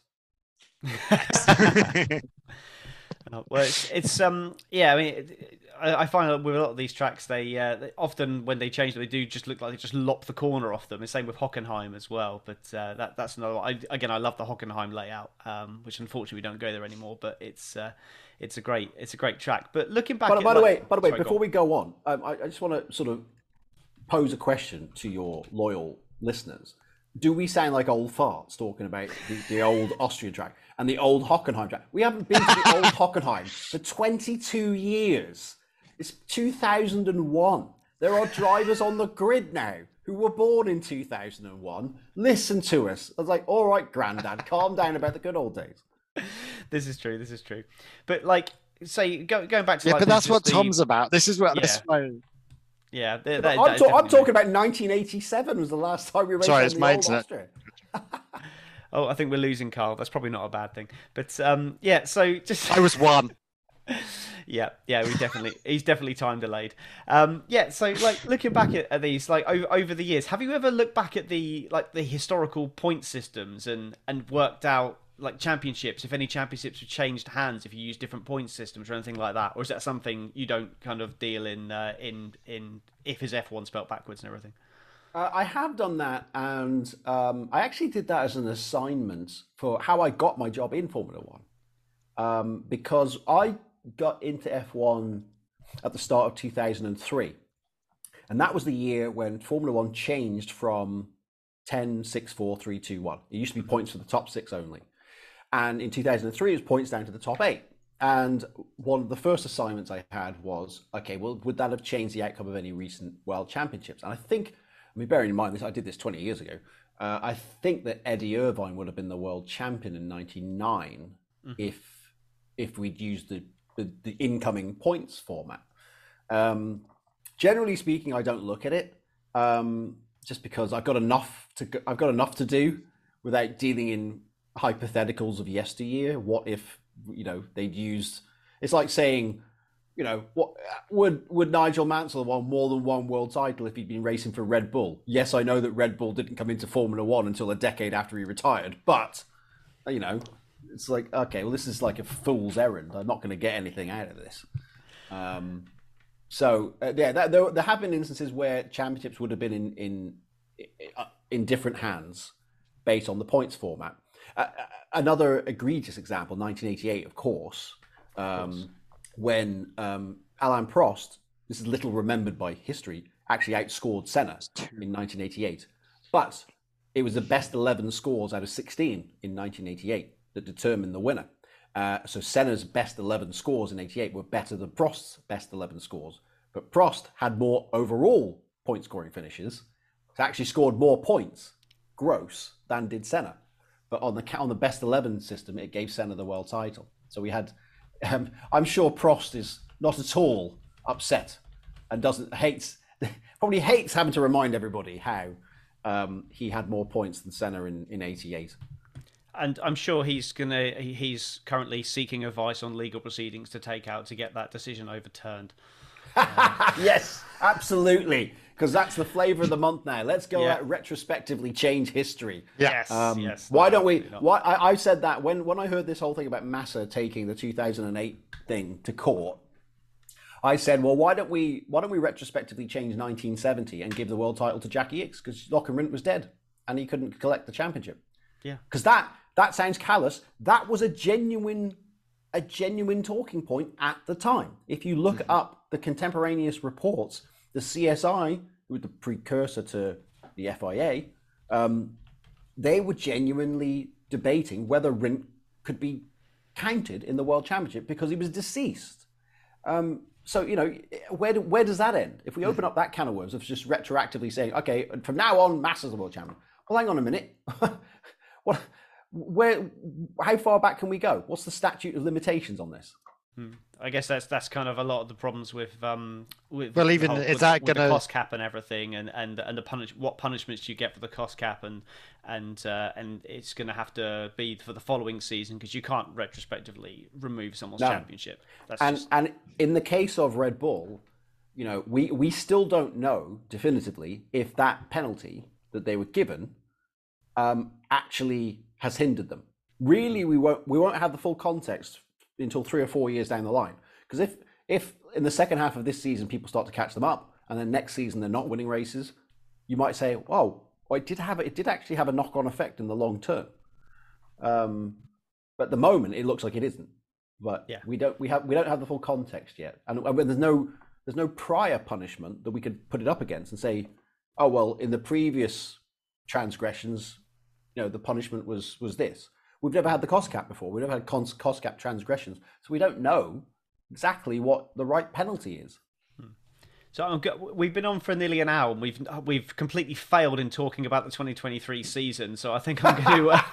Oh, well, it's, it's um yeah. I mean, it, I, I find that with a lot of these tracks, they, uh, they often when they change, they do just look like they just lop the corner off them. The same with Hockenheim as well. But uh, that that's another one. I, again, I love the Hockenheim layout, um, which unfortunately we don't go there anymore. But it's uh, it's a great it's a great track. But looking back, but, at, by the like, way, by the way, sorry, before we go on, um, I, I just want to sort of pose a question to your loyal listeners. Do we sound like old farts talking about the, the old Austrian track and the old Hockenheim track? We haven't been to the old Hockenheim for twenty-two years. It's two thousand one. There are drivers on the grid now who were born in two thousand one. Listen to us. I was like, all right, Grandad, calm down about the good old days. This is true. This is true. But like, say, go, going back to yeah, like, but that's what the, Tom's about. This is what yeah. this is why. Yeah, that, Yeah, that, I'm, that ta- I'm definitely- talking about nineteen eighty-seven was the last time we raced Sorry, on it's the my old internet. Austria. Oh, I think we're losing Carl. That's probably not a bad thing. But um, yeah, so just I was one. yeah, yeah, we definitely he's definitely time delayed. Um, yeah, so like looking back at, at these, like over, over the years, have you ever looked back at the like the historical point systems and and worked out like championships, if any championships have changed hands, if you use different point systems or anything like that, or is that something you don't kind of deal in uh, in in if is F one spelled backwards and everything? Uh, I have done that, and um, I actually did that as an assignment for how I got my job in Formula One, um, because I got into F one at the start of two thousand three, and that was the year when Formula One changed from ten, six, four, three, two, one. It used to be points for the top six only. And in two thousand three, it was points down to the top eight. And one of the first assignments I had was, okay, well, would that have changed the outcome of any recent World Championships? And I think, I mean, bearing in mind this, I did this twenty years ago. Uh, I think that Eddie Irvine would have been the world champion in ninety-nine mm-hmm. if if we'd used the, the, the incoming points format. Um, generally speaking, I don't look at it um, just because I've got enough to I've got enough to do without dealing in hypotheticals of yesteryear. What if, you know, they'd used, it's like saying, you know, what would would Nigel Mansell have won more than one world title if he'd been racing for Red Bull? Yes, I know that Red Bull didn't come into Formula One until a decade after he retired, but, you know, it's like, okay, well, this is like a fool's errand. I'm not going to get anything out of this. Um, so uh, yeah, that, there, there have been instances where championships would have been in in in different hands based on the points format. Uh, another egregious example, nineteen eighty-eight, of course, um, of course. when um, Alain Prost, this is little remembered by history, actually outscored Senna in nineteen eighty-eight. But it was the best eleven scores out of sixteen in nineteen eighty-eight that determined the winner. Uh, so Senna's best eleven scores in eighty-eight were better than Prost's best eleven scores. But Prost had more overall point scoring finishes. He actually scored more points gross than did Senna. But on the on the best eleven system, it gave Senna the world title. So we had, um, I'm sure Prost is not at all upset and doesn't hates probably hates having to remind everybody how um, he had more points than Senna in, in eighty-eight. And I'm sure he's gonna he's currently seeking advice on legal proceedings to take out to get that decision overturned. Yes, absolutely. Because that's the flavour of the month now. Let's go Yeah. out retrospectively change history. Yes, Um, yes. why no, don't we? absolutely not. Why I, I said that when when I heard this whole thing about Massa taking the two thousand eight thing to court. I said, well, why don't we why don't we retrospectively change nineteen seventy and give the world title to Jackie Ickx because Lachlan Rindt was dead and he couldn't collect the championship. Yeah. Because that that sounds callous. That was a genuine a genuine talking point at the time. If you look Mm-hmm. up the contemporaneous reports, the C S I, who were the precursor to the F I A, um, they were genuinely debating whether Rindt could be counted in the World Championship because he was deceased. Um, so, you know, where do, where does that end? If we open up that can of worms of just retroactively saying, okay, from now on, Massa's the world champion. Well, hang on a minute. what, where, how far back can we go? What's the statute of limitations on this? I guess that's that's kind of a lot of the problems with um with Well, even- the whole- is with, that with gonna- the cost cap and everything, and and and the punish what punishments you get for the cost cap, and and uh, and it's going to have to be for the following season because you can't retrospectively remove someone's No. championship. That's And just, and in the case of Red Bull, you know, we we still don't know definitively if that penalty that they were given um, actually has hindered them. Really, we won't we won't have the full context until three or four years down the line. Because if if in the second half of this season people start to catch them up, and then next season they're not winning races, you might say, "Oh, well, it did have it did actually have a knock-on effect in the long term." Um, but at the moment, it looks like it isn't. But Yeah. we don't we have we don't have the full context yet, and, and there's no there's no prior punishment that we could put it up against and say, "Oh well, in the previous transgressions, you know, the punishment was was this." We've never had the cost cap before. We've never had cons- cost cap transgressions, so we don't know exactly what the right penalty is. So I'm go- we've been on for nearly an hour, and we've we've completely failed in talking about the twenty twenty-three season. So I think I'm going to uh,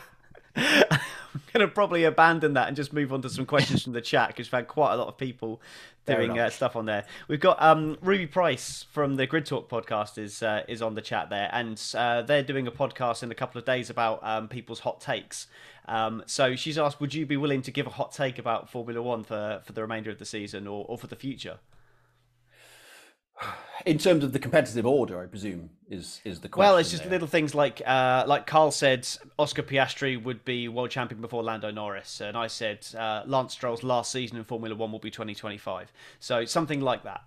I'm going to probably abandon that and just move on to some questions from the chat because we've had quite a lot of people Fair doing uh, enough. stuff on there. We've got um, Ruby Price from the Grid Talk podcast is uh, is on the chat there, and uh, they're doing a podcast in a couple of days about um, people's hot takes. Um, so she's asked, would you be willing to give a hot take about Formula One for, for the remainder of the season or, or for the future? In terms of the competitive order, I presume is is the question. Well, it's just there. little things like, uh, like Carl said, Oscar Piastri would be world champion before Lando Norris, and I said uh, Lance Stroll's last season in Formula One will be twenty twenty-five. So something like that.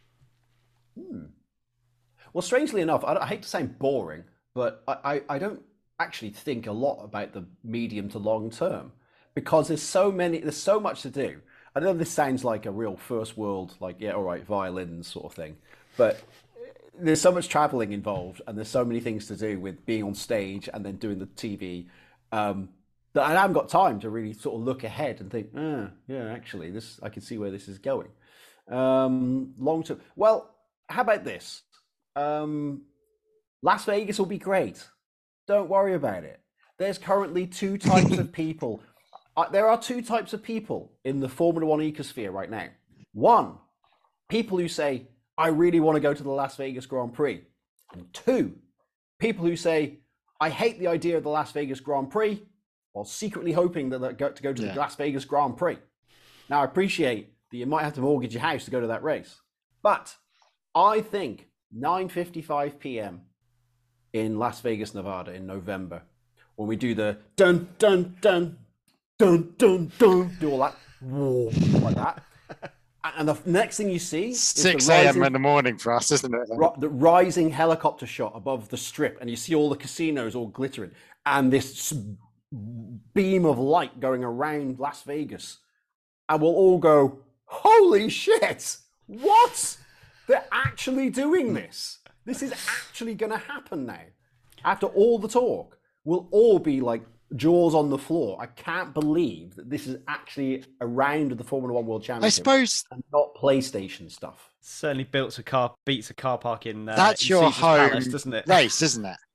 Well, strangely enough, I, I hate to sound boring, but I, I, I don't actually think a lot about the medium to long term because there's so many, there's so much to do. I know this sounds like a real first world, like, yeah, all right, violins sort of thing, but there's so much traveling involved and there's so many things to do with being on stage and then doing the T V um, that I haven't got time to really sort of look ahead and think, ah, yeah, actually, this I can see where this is going. Um, long term. Well, how about this? Um, Las Vegas will be great. Don't worry about it. There's currently two types of people. Uh, there are two types of people in the Formula One ecosphere right now. One, people who say, I really want to go to the Las Vegas Grand Prix. And two, people who say, I hate the idea of the Las Vegas Grand Prix, while secretly hoping that they're go- to go to Yeah. the Las Vegas Grand Prix. Now, I appreciate that you might have to mortgage your house to go to that race. But I think nine fifty-five p.m. in Las Vegas, Nevada in November, when we do the dun, dun, dun, dun, dun, dun, do all that, whoa, like that. And the next thing you see is the six a.m. rising, in the morning for us, isn't it? ri- the rising helicopter shot above the strip, and you see all the casinos all glittering, and this s- beam of light going around Las Vegas, and we'll all go, holy shit, What? They're actually doing this. This is actually going to happen now. After all the talk, we'll all be like jaws on the floor. I can't believe that this is actually a round of the Formula One World Championship. I suppose and not PlayStation stuff. Certainly built a car, beats a car park in. Uh, that's in your Caesar's home Palace, doesn't it? race, isn't it?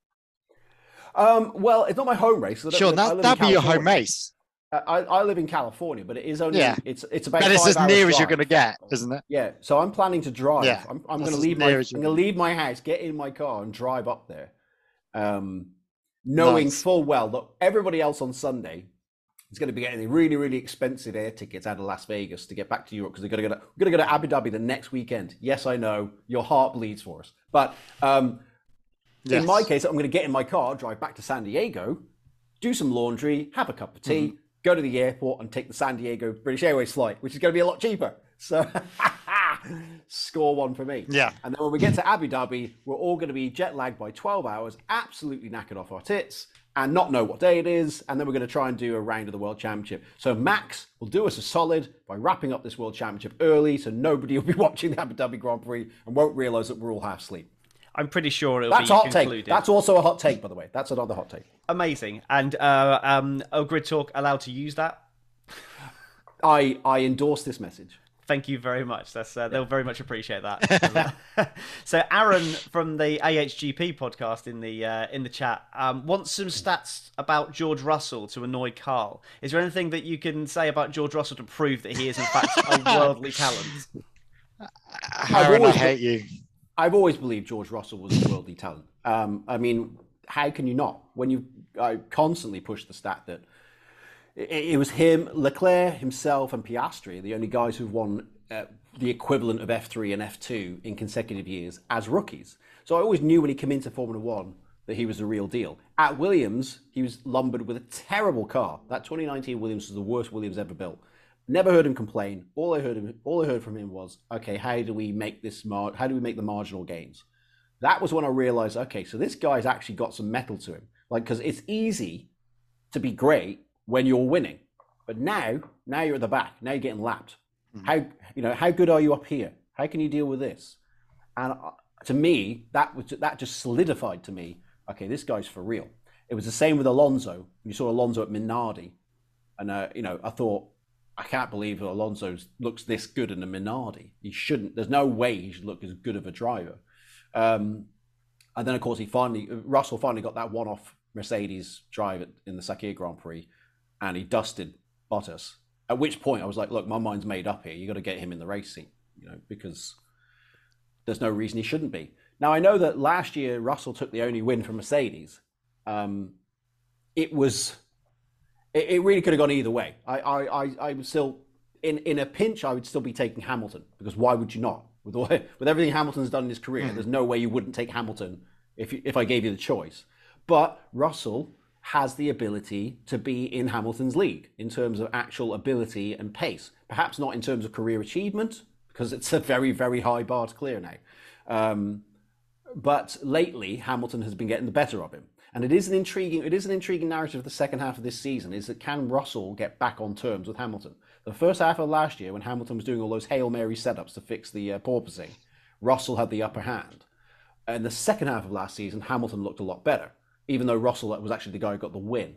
Um, well, it's not my home race. Sure, that, that'd be your home race. I, I live in California, but it is only yeah. it's it's about. But it's five as near hours as you're drive. going to get, isn't it? Yeah. So I'm planning to drive. Yeah, I'm, I'm going that's to as leave my near I'm as you going to can. leave my house, get in my car, and drive up there, um, knowing Nice. full well that everybody else on Sunday is going to be getting really really expensive air tickets out of Las Vegas to get back to Europe because they're going to go to we're going to go to Abu Dhabi the next weekend. Yes, I know your heart bleeds for us, but um, Yes. in my case, I'm going to get in my car, drive back to San Diego, do some laundry, have a cup of tea, Mm-hmm. go to the airport and take the San Diego British Airways flight, which is going to be a lot cheaper. So score one for me. Yeah. And then when we get to Abu Dhabi, we're all going to be jet lagged by twelve hours, absolutely knackered off our tits and not know what day it is. And then we're going to try and do a round of the World Championship. So Max will do us a solid by wrapping up this World Championship early so nobody will be watching the Abu Dhabi Grand Prix and won't realise that we're all half asleep. I'm pretty sure it'll That's be a hot concluded. take. That's also a hot take, by the way. That's another hot take. Amazing. And uh, um, oh, Grid Talk allowed to use that? I I endorse this message. Thank you very much. That's uh, they'll very much appreciate that. So Aaron from the A H G P podcast in the uh, in the chat um, wants some stats about George Russell to annoy Carl. Is there anything that you can say about George Russell to prove that he is in fact a worldly talent? Aaron, I always- hate you. I've always believed George Russell was a worldly talent. Um, I mean, how can you not? When you I constantly push the stat that it, it was him, Leclerc himself, and Piastri, the only guys who've won uh, the equivalent of F three and F two in consecutive years as rookies. So I always knew when he came into Formula One that he was the real deal. At Williams, he was lumbered with a terrible car. That twenty nineteen Williams was the worst Williams ever built. Never heard him complain. All I heard him, all I heard from him was, okay, how do we make this? Mar- how do we make the marginal gains? That was when I realized, okay, so this guy's actually got some metal to him. Like, because it's easy to be great when you're winning, but now, now you're at the back. Now you're getting lapped. Mm-hmm. How you know how good are you up here? How can you deal with this? And uh, to me, that was that just solidified to me. Okay, this guy's for real. It was the same with Alonso. You saw Alonso at Minardi, and uh, you know, I thought, I can't believe Alonso looks this good in a Minardi. He shouldn't. There's no way he should look as good of a driver. Um, and then, of course, he finally Russell finally got that one-off Mercedes drive in the Sakir Grand Prix, and he dusted Bottas. At which point, I was like, "Look, my mind's made up here. You got to get him in the race seat, you know, because there's no reason he shouldn't be." Now, I know that last year Russell took the only win from Mercedes. Um, it was. It really could have gone either way. I, I, I, I would still, in, in a pinch, I would still be taking Hamilton because why would you not? With all, with everything Hamilton's done in his career, mm. there's no way you wouldn't take Hamilton if you, if I gave you the choice. But Russell has the ability to be in Hamilton's league in terms of actual ability and pace. Perhaps not in terms of career achievement because it's a very, very high bar to clear now. Um, but lately, Hamilton has been getting the better of him. And it is an intriguing, it is an intriguing narrative of the second half of this season, is that can Russell get back on terms with Hamilton? The first half of last year, when Hamilton was doing all those Hail Mary setups to fix the uh, porpoising, Russell had the upper hand. And the second half of last season, Hamilton looked a lot better, even though Russell was actually the guy who got the win.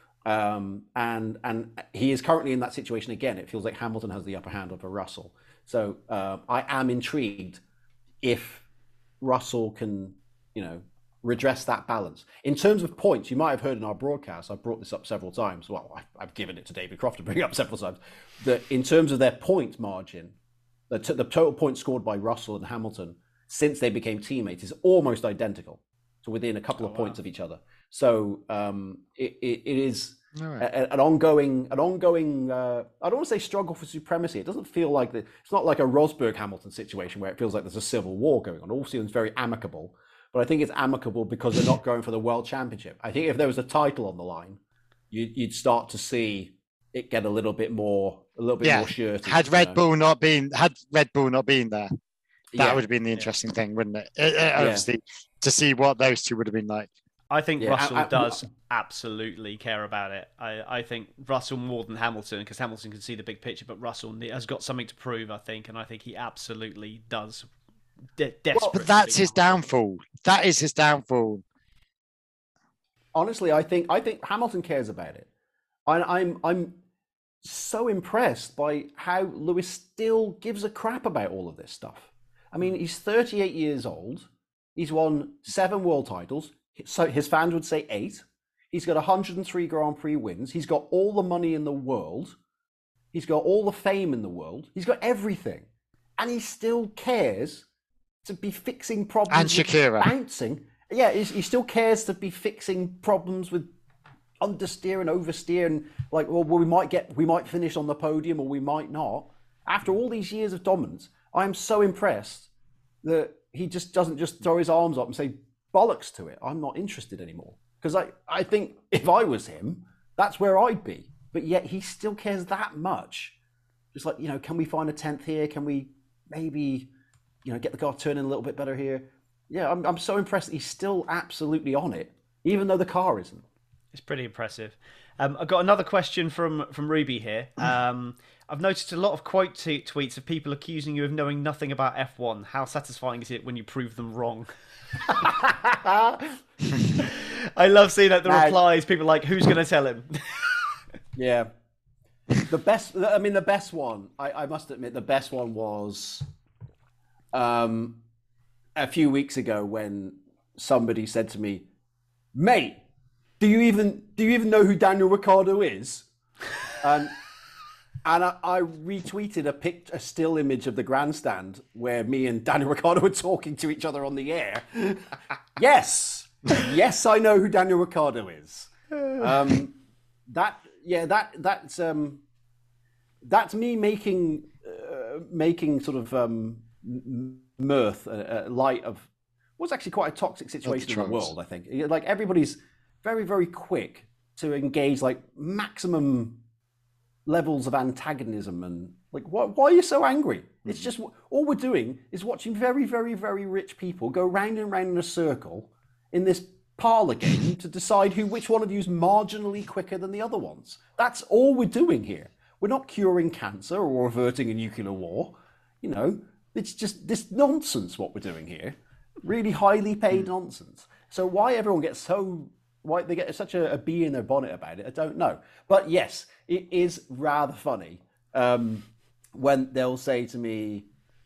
Um, and and he is currently in that situation again. It feels like Hamilton has the upper hand over Russell. So uh, I am intrigued if Russell can, you know, redress that balance. In terms of points, you might have heard in our broadcast, I've brought this up several times. Well, I, I've given it to David Croft to bring it up several times. That in terms of their point margin, the, t- the total points scored by Russell and Hamilton since they became teammates is almost identical. So within a couple oh, of wow. points of each other. So um, it, it, it is right. a, an ongoing, an ongoing. Uh, I don't want to say struggle for supremacy. It doesn't feel like the, it's not like a Rosberg Hamilton situation where it feels like there's a civil war going on. It all seems very amicable. But I think it's amicable because they're not going for the world championship. I think if there was a title on the line, you, you'd start to see it get a little bit more, a little bit yeah. more shirty. Had Red know? Bull not been, had Red Bull not been there, that yeah. would have been the interesting yeah. thing, wouldn't it? it, it obviously, yeah. to see what those two would have been like. I think Yeah, Russell I- I- does absolutely care about it. I, I think Russell more than Hamilton, because Hamilton can see the big picture, but Russell has got something to prove, I think, and I think he absolutely does. De- desperate. But that's to his beat Hamilton. downfall. That is his downfall. Honestly, I think I think Hamilton cares about it. I, I'm I'm so impressed by how Lewis still gives a crap about all of this stuff. I mean, he's thirty-eight years old. He's won seven world titles. So his fans would say eight. He's got one hundred three Grand Prix wins. He's got all the money in the world. He's got all the fame in the world. He's got everything, and he still cares to be fixing problems. And Shakira. With bouncing. Yeah, he's, he still cares to be fixing problems with understeer and oversteer, and like, well, we might get, we might finish on the podium, or we might not. After all these years of dominance, I am so impressed that he just doesn't just throw his arms up and say bollocks to it. I'm not interested anymore, because I, I think if I was him, that's where I'd be. But yet he still cares that much. Just like, you know, can we find a tenth here? Can we maybe, you know, get the car turning a little bit better here? Yeah, I'm I'm so impressed that he's still absolutely on it, even though the car isn't. It's pretty impressive. Um, I've got another question from, from Ruby here. Um, I've noticed a lot of quote t- tweets of people accusing you of knowing nothing about F one. How satisfying is it when you prove them wrong? I love seeing that the Now- replies. People are like, who's going to tell him? Yeah. The best, I mean, the best one, I, I must admit, the best one was um, a few weeks ago when somebody said to me, mate, do you even do you even know who Daniel Ricciardo is? Um, and I, I retweeted a pic, a still image of the grandstand where me and Daniel Ricciardo were talking to each other on the air. Yes, yes, I know who Daniel Ricciardo is. Um, that, yeah, that that's um, that's me making uh, making sort of um, m- mirth, uh, uh, light of what's actually quite a toxic situation in the trolls. world. I think, like, everybody's very, very quick to engage like maximum levels of antagonism, and like, why, why are you so angry? Mm-hmm. It's just all we're doing is watching very, very, very rich people go round and round in a circle in this parlor game to decide who, which one of you is marginally quicker than the other ones. That's all we're doing here. We're not curing cancer or averting a nuclear war. You know, it's just this nonsense what we're doing here. Really highly paid Mm. nonsense. So why everyone gets so, why they get such a, a bee in their bonnet about it, I don't know. But yes, it is rather funny um, when they'll say to me,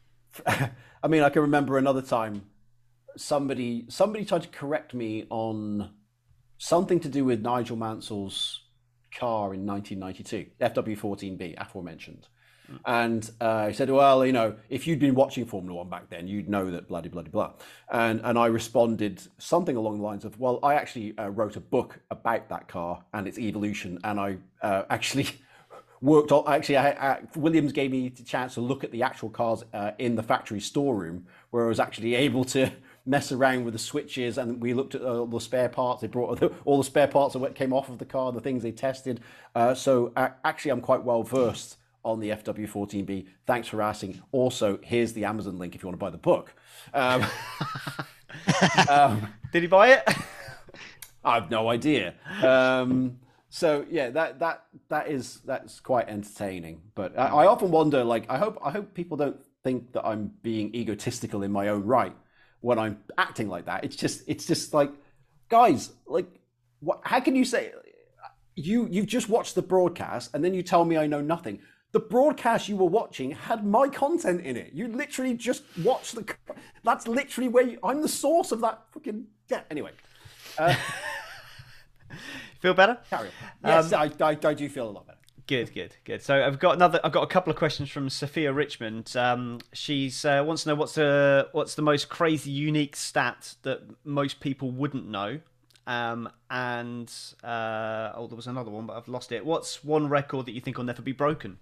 I mean, I can remember another time somebody somebody tried to correct me on something to do with Nigel Mansell's car in nineteen ninety-two, F W fourteen B, aforementioned. And uh, he said, well, you know, if you'd been watching Formula One back then, you'd know that bloody, bloody, blah. And and I responded something along the lines of, well, I actually uh, wrote a book about that car and its evolution. And I uh, actually worked on, actually, I, I, Williams gave me the chance to look at the actual cars uh, in the factory storeroom, where I was actually able to mess around with the switches, and we looked at all the spare parts. They brought all the spare parts that came off of the car, the things they tested. Uh, so uh, actually, I'm quite well versed on the F W fourteen B. Thanks for asking. Also, here's the Amazon link if you want to buy the book. Um, um, Did he buy it? I have no idea. Um, so yeah, that that that is that's quite entertaining. But I, I often wonder, like, I hope I hope people don't think that I'm being egotistical in my own right when I'm acting like that. It's just it's just like, guys, like, what? How can you say you you've just watched the broadcast and then you tell me I know nothing? The broadcast you were watching had my content in it. You literally just watched the. That's literally where you, I'm the source of that fucking. Yeah. Anyway. Uh, Feel better? Carry on. Yes, Um, I, I, I do feel a lot better. Good, good, good. So I've got another. I've got a couple of questions from Sophia Richmond. Um, she's uh, wants to know what's the what's the most crazy, unique stat that most people wouldn't know. Um, and uh, oh, there was another one, but I've lost it. What's one record that you think will never be broken?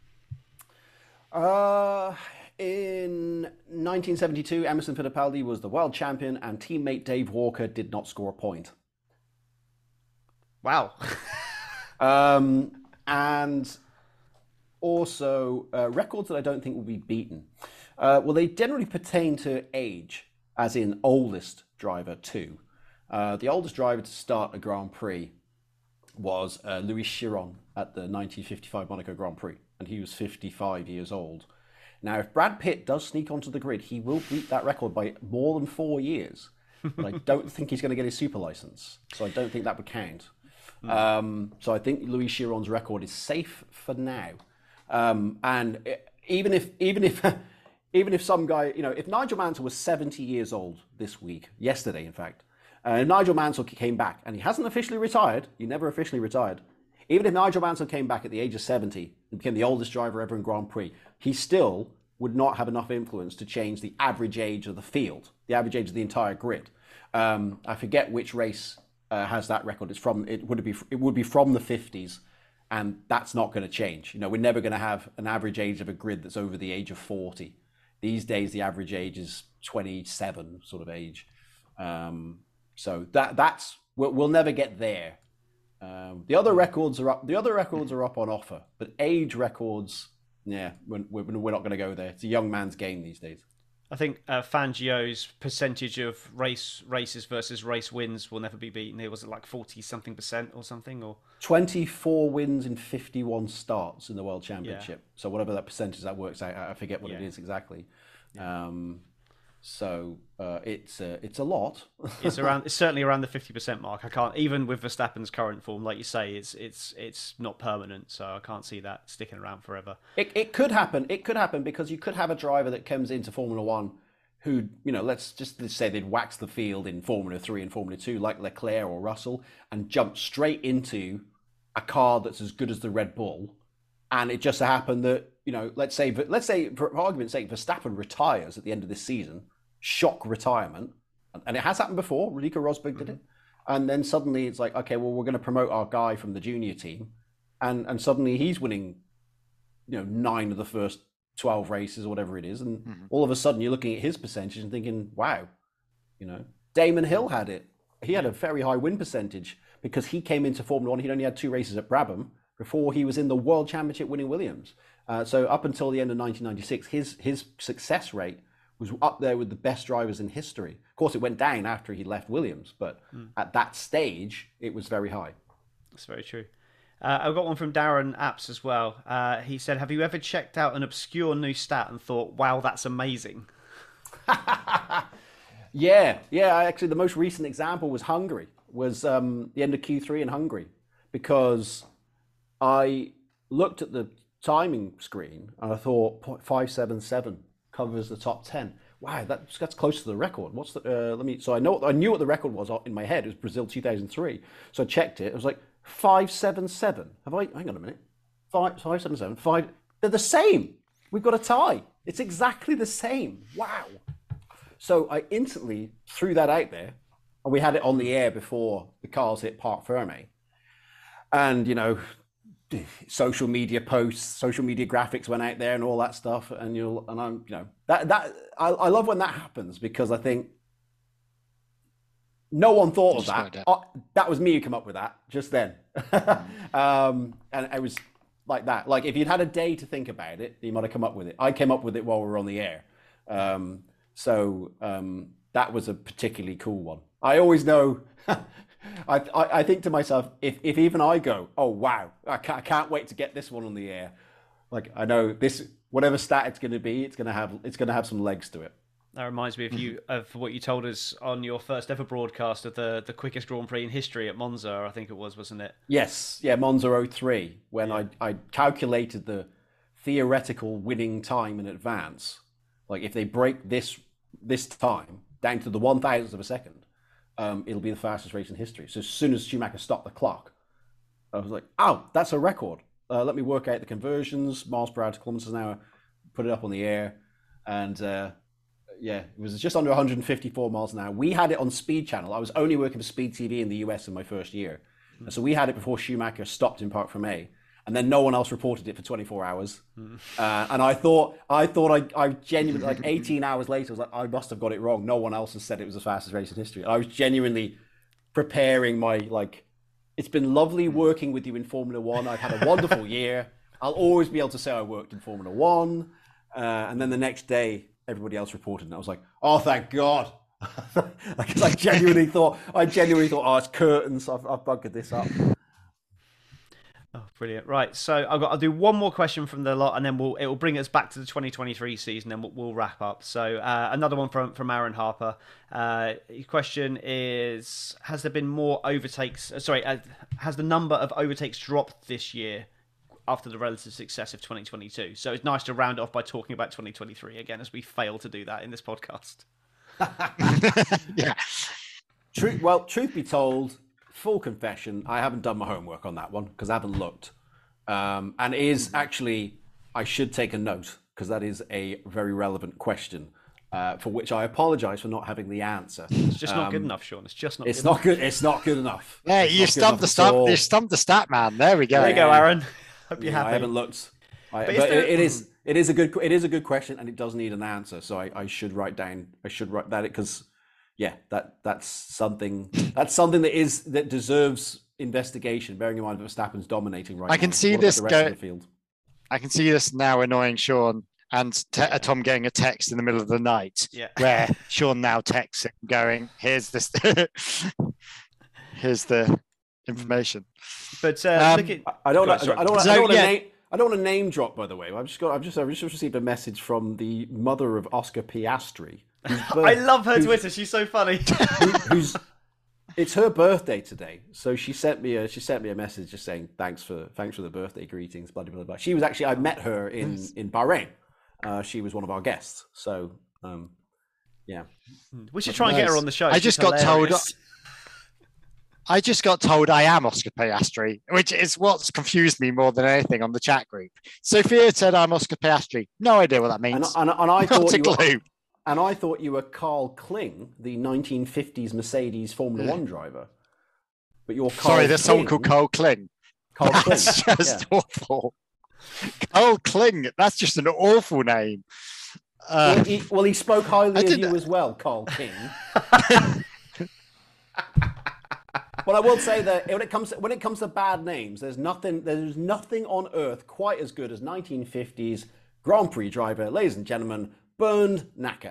Uh, in nineteen seventy-two, Emerson Fittipaldi was the world champion, and teammate Dave Walker did not score a point. Wow. Um, and also uh, records that I don't think will be beaten. Uh, well, they generally pertain to age, as in oldest driver too. Uh, the oldest driver to start a Grand Prix was uh, Louis Chiron at the nineteen fifty-five Monaco Grand Prix, and he was fifty-five years old. Now, if Brad Pitt does sneak onto the grid, he will beat that record by more than four years. But I don't think he's going to get his super license, so I don't think that would count. Mm. Um, so I think Louis Chiron's record is safe for now. Um, and it, even if, even if, even if some guy, you know, if Nigel Mansell was seventy years old this week, yesterday, in fact, uh, if Nigel Mansell came back, and he hasn't officially retired, he never officially retired. Even if Nigel Mansell came back at the age of seventy and became the oldest driver ever in Grand Prix, he still would not have enough influence to change the average age of the field, the average age of the entire grid. Um, I forget which race uh, has that record. It's from it would be it would be from the fifties, and that's not going to change. You know, we're never going to have an average age of a grid that's over the age of forty. These days, the average age is twenty-seven, sort of age. Um, so that that's we'll, we'll never get there. Um, the other records are up. The other records are up on offer, but age records, yeah, we're, we're not going to go there. It's a young man's game these days. I think uh, Fangio's percentage of race races versus race wins will never be beaten. It was like forty something percent or something, or twenty-four wins in fifty-one starts in the World Championship. Yeah. So whatever that percentage that works out, I forget what yeah. it is exactly. Yeah. Um, So uh, it's uh, it's a lot. It's around. It's certainly around the fifty percent mark. I can't, even with Verstappen's current form, like you say, it's it's it's not permanent. So I can't see that sticking around forever. It it could happen. It could happen because you could have a driver that comes into Formula One, who, you know, let's just say they'd wax the field in Formula Three and Formula Two, like Leclerc or Russell, and jump straight into a car that's as good as the Red Bull, and it just so happened that, you know, let's say let's say for argument's sake, Verstappen retires at the end of this season. Shock retirement, and it has happened before. Nico Rosberg did it, and then suddenly it's like, okay, well, we're going to promote our guy from the junior team, and and suddenly he's winning, you know, nine of the first twelve races or whatever it is, and mm-hmm. all of a sudden you're looking at his percentage and thinking, wow, you know, Damon Hill had it. He had a very high win percentage because he came into Formula One. He'd only had two races at Brabham before he was in the World Championship winning Williams. Uh, so up until the end of nineteen ninety-six, his his success rate was up there with the best drivers in history. Of course, it went down after he left Williams, but mm. at that stage, it was very high. That's very true. Uh, I've got one from Darren Apps as well. Uh, he said, have you ever checked out an obscure new stat and thought, wow, that's amazing? yeah, yeah. Actually, the most recent example was Hungary, was um, the end of Q three in Hungary, because I looked at the timing screen and I thought five seven seven covers the top ten. Wow, that's that's close to the record. What's the? Uh, let me. So I know I knew what the record was in my head. It was Brazil two thousand three. So I checked it. It was like five seven seven. Have I? Hang on a minute. Five five seven seven. Five. They're the same. We've got a tie. It's exactly the same. Wow. So I instantly threw that out there, and we had it on the air before the cars hit Parc Fermé, and you know, social media posts, social media graphics went out there and all that stuff, and you'll and I'm you know that that I, I love when that happens, because I think no one thought of that. Oh, that was me who came up with that just then. um, and it was like that. Like if you'd had a day to think about it, you might have come up with it. I came up with it while we were on the air. Um, so um, that was a particularly cool one. I always know. I, I I think to myself, if, if even I go, oh wow, I can't, I can't wait to get this one on the air. Like I know this, whatever stat it's going to be, it's going to have it's going to have some legs to it. That reminds me of you of what you told us on your first ever broadcast of the the quickest Grand Prix in history at Monza. I think it was, wasn't it? Yes, yeah, Monza oh three, when yeah. I I calculated the theoretical winning time in advance. Like if they break this this time down to the one thousandth of a second. Um, it'll be the fastest race in history. So as soon as Schumacher stopped the clock, I was like, oh, that's a record. Uh, let me work out the conversions, miles per hour to kilometers an hour, put it up on the air. And uh, yeah, it was just under one hundred fifty-four miles an hour. We had it on Speed Channel. I was only working for Speed T V in the U S in my first year. Mm. So we had it before Schumacher stopped in Parc Fermé. And then no one else reported it for twenty-four hours. Mm. Uh, and I thought, I thought I, I genuinely, like eighteen hours later, I was like, I must have got it wrong. No one else has said it was the fastest race in history. And I was genuinely preparing my, like, it's been lovely working with you in Formula One. I've had a wonderful year. I'll always be able to say I worked in Formula One. Uh, and then the next day, everybody else reported. And I was like, oh, thank God. Because I genuinely thought, I genuinely thought, oh, it's curtains. I've, I've bunkered this up. Oh, brilliant! Right, so I've got. I'll do one more question from the lot, and then we'll it will bring us back to the twenty twenty-three season, and we'll, we'll wrap up. So uh, another one from from Aaron Harper. Uh, his question is: has there been more overtakes? Uh, sorry, uh, has the number of overtakes dropped this year after the relative success of twenty twenty-two? So it's nice to round it off by talking about twenty twenty-three again, as we fail to do that in this podcast. Yeah. Truth, well, truth be told, full confession, I haven't done my homework on that one because I haven't looked. Um, and it is actually, I should take a note because that is a very relevant question uh, for which I apologize for not having the answer. It's just not Um, good enough, Sean. It's just not. It's good not good. It's not good enough. Yeah, It's you not good stumped enough the at stump. all. You stumped the stat man. There we go. There you go, Aaron. Hope you're Yeah, happy. I haven't looked. I, But but is there- it, it is. It is a good. It is a good question, and it does need an answer. So I, I should write down. I should write that because, yeah, that that's something. That's something that is that deserves investigation. Bearing in mind that Verstappen's dominating right now. I can see What about this the rest go- of the field. I can see this now annoying Sean and te- uh, Tom getting a text in the middle of the night Yeah. where Sean now texts him going, "Here's this. Here's the information." But uh, Um, look at. I don't. Go on, I sorry. don't. I don't, So, I don't want to yeah. name. I don't want to name drop. By the way, I've just got. I've just. I've just received a message from the mother of Oscar Piastri. whose birth- I love her whose- Twitter. She's so funny. who, who's it's her birthday today, so she sent me a she sent me a message just saying thanks for thanks for the birthday greetings, blah blah blah. blah. She was actually I met her in in Bahrain. Uh, she was one of our guests, so um, yeah. We should try and get her Nice. on the show. I She's just got told- hilarious. I just got told I am Oscar Piastri, which is what's confused me more than anything on the chat group. Sophia said I'm Oscar Piastri. No idea what that And, means. and, and I Not thought a you were, clue. and I thought you were Carl Kling, the nineteen fifties Mercedes Formula One driver. But you're Carl Sorry, there's someone Kling. called Cole Kling. Carl Kling. That's just yeah. awful. Cole Kling. That's just an awful name. Uh, Well, he, well, he spoke highly I of didn't- you as well, Carl King. But I will say that when it comes to, when it comes to bad names, there's nothing there's nothing on earth quite as good as nineteen fifties Grand Prix driver, ladies and gentlemen, Bernd Nacker.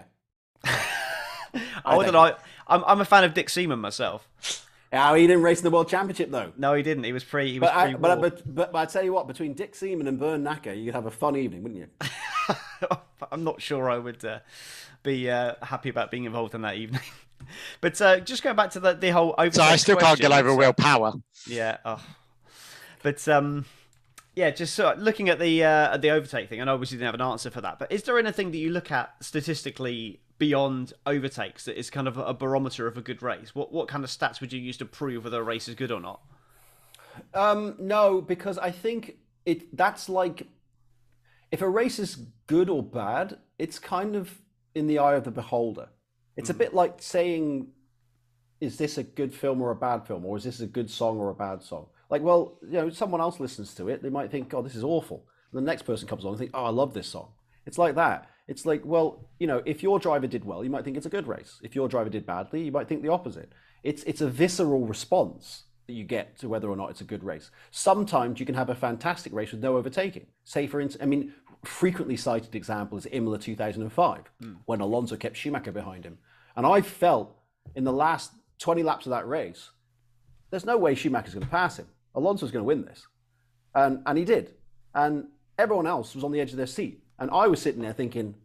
I don't know. I'm, I'm a fan of Dick Seaman myself. Oh, he didn't race in the World Championship though. No, he didn't. He was pre. He was But I, pre. but, but, but, but I tell you what, between Dick Seaman and Bernd Nacker, you could have a fun evening, wouldn't you? I'm not sure I would uh, be uh, happy about being involved in that evening. But uh, just going back to the, the whole overtake so I still can't get question, over so- Will Power. Yeah. Oh. But um, yeah, just sort of looking at the uh, at the overtake thing, I know obviously you didn't have an answer for that, but is there anything that you look at statistically beyond overtakes that is kind of a barometer of a good race? What what kind of stats would you use to prove whether a race is good or not? Um, no, because I think it that's like if a race is good or bad, it's kind of in the eye of the beholder. It's a bit like saying, is this a good film or a bad film? Or is this a good song or a bad song? Like, well, you know, someone else listens to it, they might think, oh, this is awful. And the next person comes along and think, oh, I love this song. It's like that. It's like, well, you know, if your driver did well, you might think it's a good race. If your driver did badly, you might think the opposite. It's it's a visceral response that you get to whether or not it's a good race. Sometimes you can have a fantastic race with no overtaking. Say, for instance, I mean, frequently cited example is Imola two thousand five, mm. when Alonso kept Schumacher behind him. And I felt in the last twenty laps of that race, there's no way Schumacher's going to pass him. Alonso's going to win this. And and he did. And everyone else was on the edge of their seat. And I was sitting there thinking,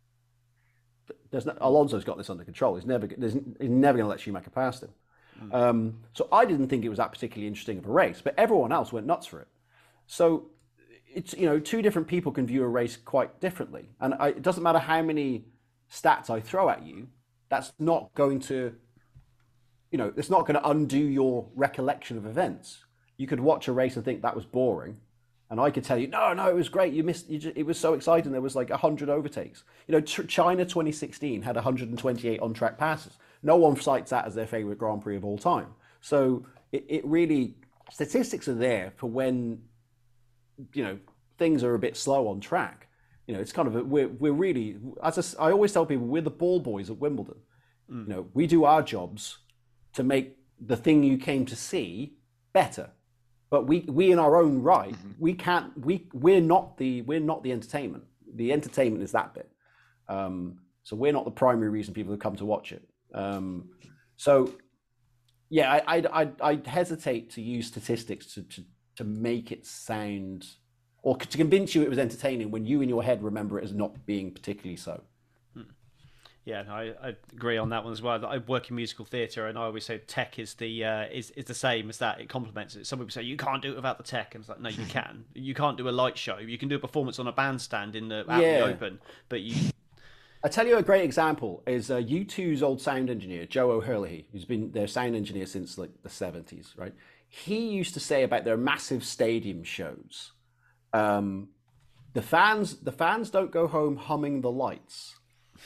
there's no, Alonso's got this under control. He's never, he's never going to let Schumacher pass him. Mm. Um, so I didn't think it was that particularly interesting of a race, but everyone else went nuts for it. So it's, you know, two different people can view a race quite differently. And I, it doesn't matter how many stats I throw at you, that's not going to, you know, it's not going to undo your recollection of events. You could watch a race and think that was boring. And I could tell you, no, no, it was great. You missed, you just, it was so exciting. There was like one hundred overtakes. You know, Ch- China twenty sixteen had one hundred twenty-eight on-track passes. No one cites that as their favorite Grand Prix of all time. So it, it really, statistics are there for when, you know, things are a bit slow on track. You know, it's kind of, a, we're, we're really, as a, I always tell people, we're the ball boys at Wimbledon. Mm. You know, we do our jobs to make the thing you came to see better. But we, we in our own right, mm-hmm. we can't, we, we're not the, we're not the entertainment. The entertainment is that bit. Um, so we're not the primary reason people have come to watch it. Um, so, yeah, I, I, I, I hesitate to use statistics to, to, to make it sound, or to convince you it was entertaining when you in your head remember it as not being particularly so. Yeah, no, I, I agree on that one as well. I work in musical theatre, and I always say tech is the uh, is is the same as that. It complements it. Some people say you can't do it without the tech, and it's like, no, you can. You can't do a light show. You can do a performance on a bandstand in the out in Yeah. the open, but you. I tell you a great example is uh, U two's old sound engineer, Joe O'Hurley, who's been their sound engineer since like the seventies, right? He used to say about their massive stadium shows, um, the fans the fans don't go home humming the lights.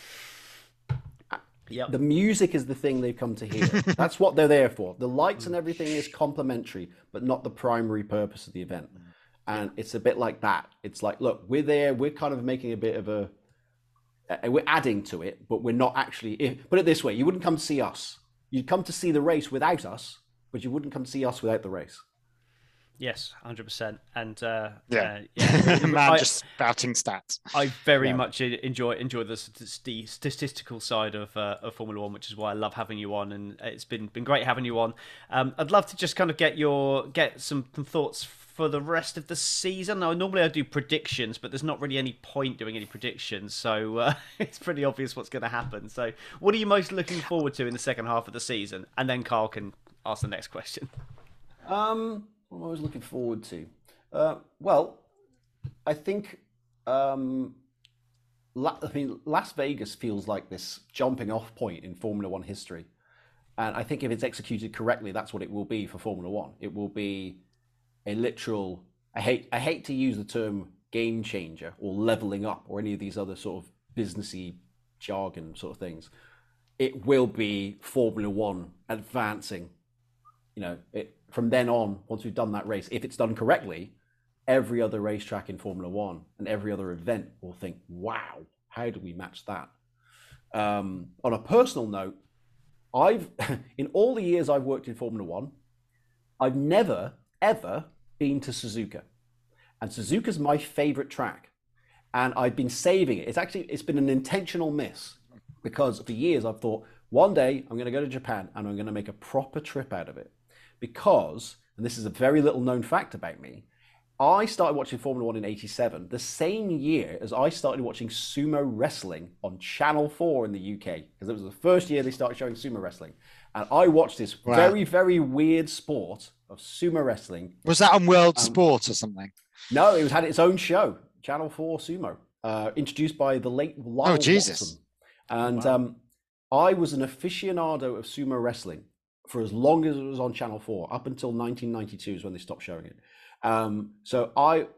Yep. The music is the thing they've come to hear. That's what they're there for. The lights and everything is complementary, but not the primary purpose of the event. And it's a bit like that. It's like, look, we're there. We're kind of making a bit of a, uh, we're adding to it, but we're not actually. If, put it this way: you wouldn't come to see us. You'd come to see the race without us, but you wouldn't come to see us without the race. Yes, one hundred percent. And uh, Yeah. uh, yeah. Man, I, just spouting stats. I very Yeah. much enjoy enjoy the, st- the statistical side of uh, of Formula One, which is why I love having you on, and it's been been great having you on. Um, I'd love to just kind of get your get some, some thoughts for the rest of the season. Now, normally I do predictions, but there's not really any point doing any predictions, so uh, it's pretty obvious what's going to happen. So, what are you most looking forward to in the second half of the season? And then Carl can ask the next question. Um, what am I was looking forward to? Uh, well, I think um, La- I mean Las Vegas feels like this jumping off point in Formula One history, and I think if it's executed correctly, that's what it will be for Formula One. It will be a literal. I hate I hate to use the term game changer or leveling up or any of these other sort of businessy jargon sort of things. It will be Formula One advancing. You know, it, from then on, once we've done that race, if it's done correctly, every other racetrack in Formula One and every other event will think, wow, how do we match that? Um, on a personal note, I've, in all the years I've worked in Formula One, I've never, ever been to Suzuka. And Suzuka's my favorite track. And I've been saving it. It's actually, it's been an intentional miss because for years I've thought, one day I'm going to go to Japan and I'm going to make a proper trip out of it. Because, and this is a very little known fact about me, I started watching Formula One in eighty-seven, the same year as I started watching sumo wrestling on Channel four in the U K, because it was the first year they started showing sumo wrestling. And I watched this Wow. very, very weird sport of sumo wrestling. Was that on World Um, Sport or something? No, it was had its own show, Channel four Sumo, uh, introduced by the late Lyle Oh, Jesus. Watson. And um, I was an aficionado of sumo wrestling for as long as it was on Channel four, up until nineteen ninety-two is when they stopped showing it. Um, so I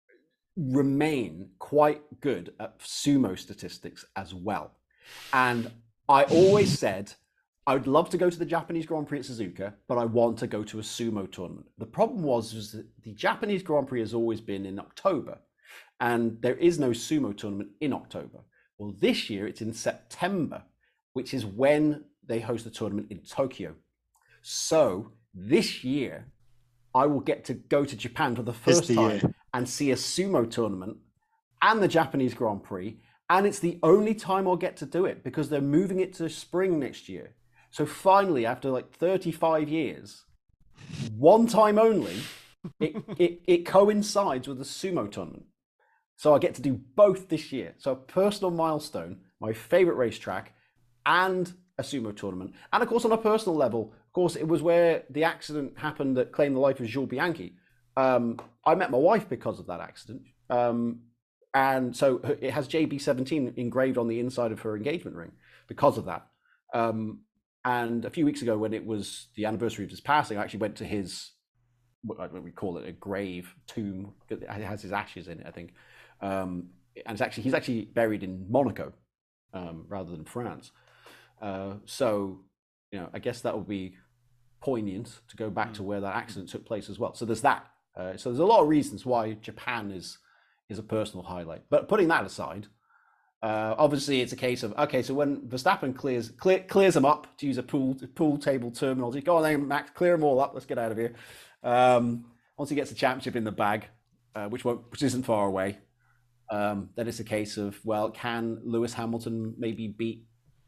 remain quite good at sumo statistics as well. And I always said, I would love to go to the Japanese Grand Prix at Suzuka, but I want to go to a sumo tournament. The problem was, was that the Japanese Grand Prix has always been in October, and there is no sumo tournament in October. Well, this year it's in September, which is when they host the tournament in Tokyo. So this year, I will get to go to Japan for the first the time year. and see a sumo tournament and the Japanese Grand Prix. And it's the only time I'll get to do it because they're moving it to spring next year. So finally, after like thirty-five years, one time only, it, it, it coincides with the sumo tournament. So I get to do both this year. So a personal milestone, my favorite racetrack, and a sumo tournament. And of course, on a personal level, of course, it was where the accident happened that claimed the life of Jules Bianchi. Um, I met my wife because of that accident. Um, and so it has J B seventeen engraved on the inside of her engagement ring because of that. Um, and a few weeks ago, when it was the anniversary of his passing, I actually went to his, what we call it, a grave tomb. It has his ashes in it, I think. Um, and it's actually, he's actually buried in Monaco um, rather than France. Uh, so, you know, I guess that would be poignant to go back to where that accident took place as well. So there's that. Uh, so there's a lot of reasons why Japan is is a personal highlight. But putting that aside, uh, obviously it's a case of, okay, so when Verstappen clears clear, clears them up, to use a pool pool table terminology, go on then, Max, clear them all up, let's get out of here. Um, once he gets the championship in the bag, uh, which won't, which isn't far away, um, then it's a case of, well, can Lewis Hamilton maybe beat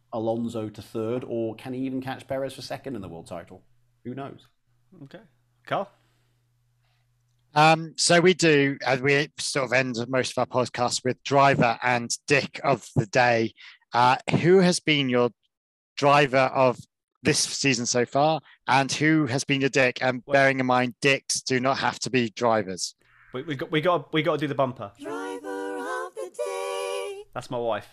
Alonso to third, or can he even catch Perez for second in the world title? Who knows? Okay, Carl. Um, so we do, as we sort of end most of our podcasts with driver and dick of the day. Uh, who has been your driver of this season so far, and who has been your dick? And bearing in mind, dicks do not have to be drivers. We, we got we got we got to do the bumper. Driver of the day. That's my wife.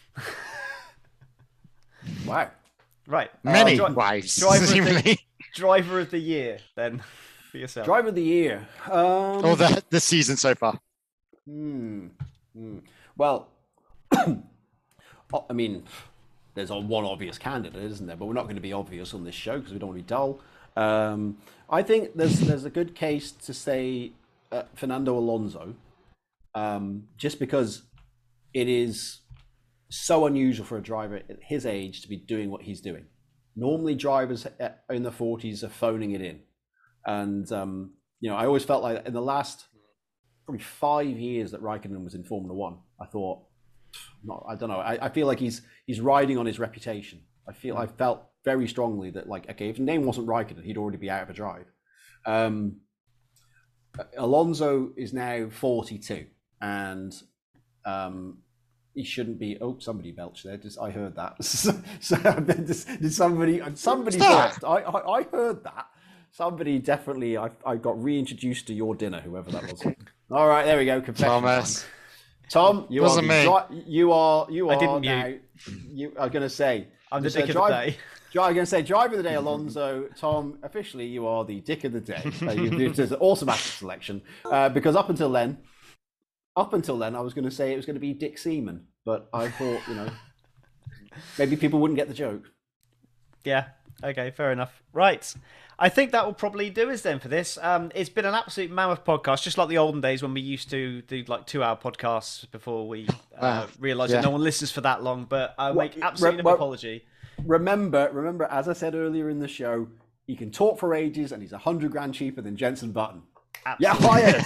Wow. Right. Many Uh, dri- wives, driver of, the, seemingly. driver of the year, then, for yourself. Driver of the year. Um, Or the, the season so far. Hmm. hmm. Well, I mean, there's a one obvious candidate, isn't there? But we're not going to be obvious on this show because we don't want to be dull. Um, I think there's there's a good case to say uh, Fernando Alonso, um, just because it is so unusual for a driver at his age to be doing what he's doing. Normally, drivers in their forties are phoning it in, and um, you know, I always felt like in the last probably five years that Raikkonen was in Formula One, I thought, not, I don't know, I, I feel like he's he's riding on his reputation. I feel I felt very strongly that, like, okay, if his name wasn't Raikkonen, he'd already be out of a drive. Um, Alonso is now forty-two, and um, he shouldn't be. Oh, somebody belched there. Just I heard that. so, so did somebody? Somebody belched. I, I I heard that. Somebody definitely. I I got reintroduced to your dinner, whoever that was. All right, there we go. Confession Thomas. time. Tom, you Wasn't are me. the, you are you are I didn't now. mute. You are going to say. I'm the so dick of drive- the day. I'm going to say driver of the day, Alonso. Tom, officially, you are the dick of the day. Uh, you've moved to an automatic selection uh, because up until then, up until then, I was going to say it was going to be Dick Seaman, but I thought, you know, maybe people wouldn't get the joke. Yeah. Okay. Fair enough. Right. I think that will probably do us then for this. Um, it's been an absolute mammoth podcast, just like the olden days when we used to do like two-hour podcasts before we uh, Wow. realised Yeah. that no one listens for that long. But I Well, make absolutely no well- apology. Remember, remember, as I said earlier in the show, he can talk for ages, and he's a hundred grand cheaper than Jenson Button. Yeah, fired.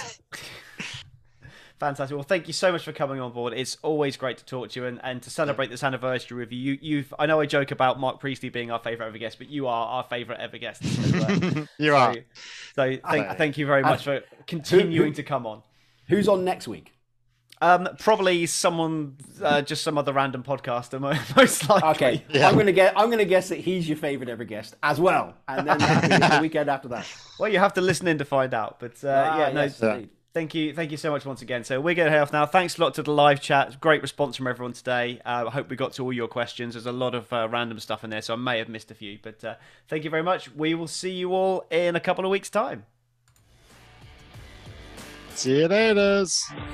Fantastic. Well, thank you so much for coming on board. It's always great to talk to you and, and to celebrate this anniversary with you. you. You've, I know I joke about Mark Priestley being our favourite ever guest, but you are our favourite ever guest. So, uh, You so, are. So thank, thank you very much for continuing to come on. Who's on next week? Um, probably someone, uh, just some other random podcaster, mo- most likely. Okay, Yeah. I'm gonna get. I'm gonna guess that he's your favorite ever guest as well, and then that'll be the weekend after that. Well, you have to listen in to find out. But uh, Ah, yeah, no. yes, indeed. Thank you, thank you so much once again. So we're going to head off now. Thanks a lot to the live chat. Great response from everyone today. Uh, I hope we got to all your questions. There's a lot of uh, random stuff in there, so I may have missed a few. But uh, thank you very much. We will see you all in a couple of weeks' time. See you later.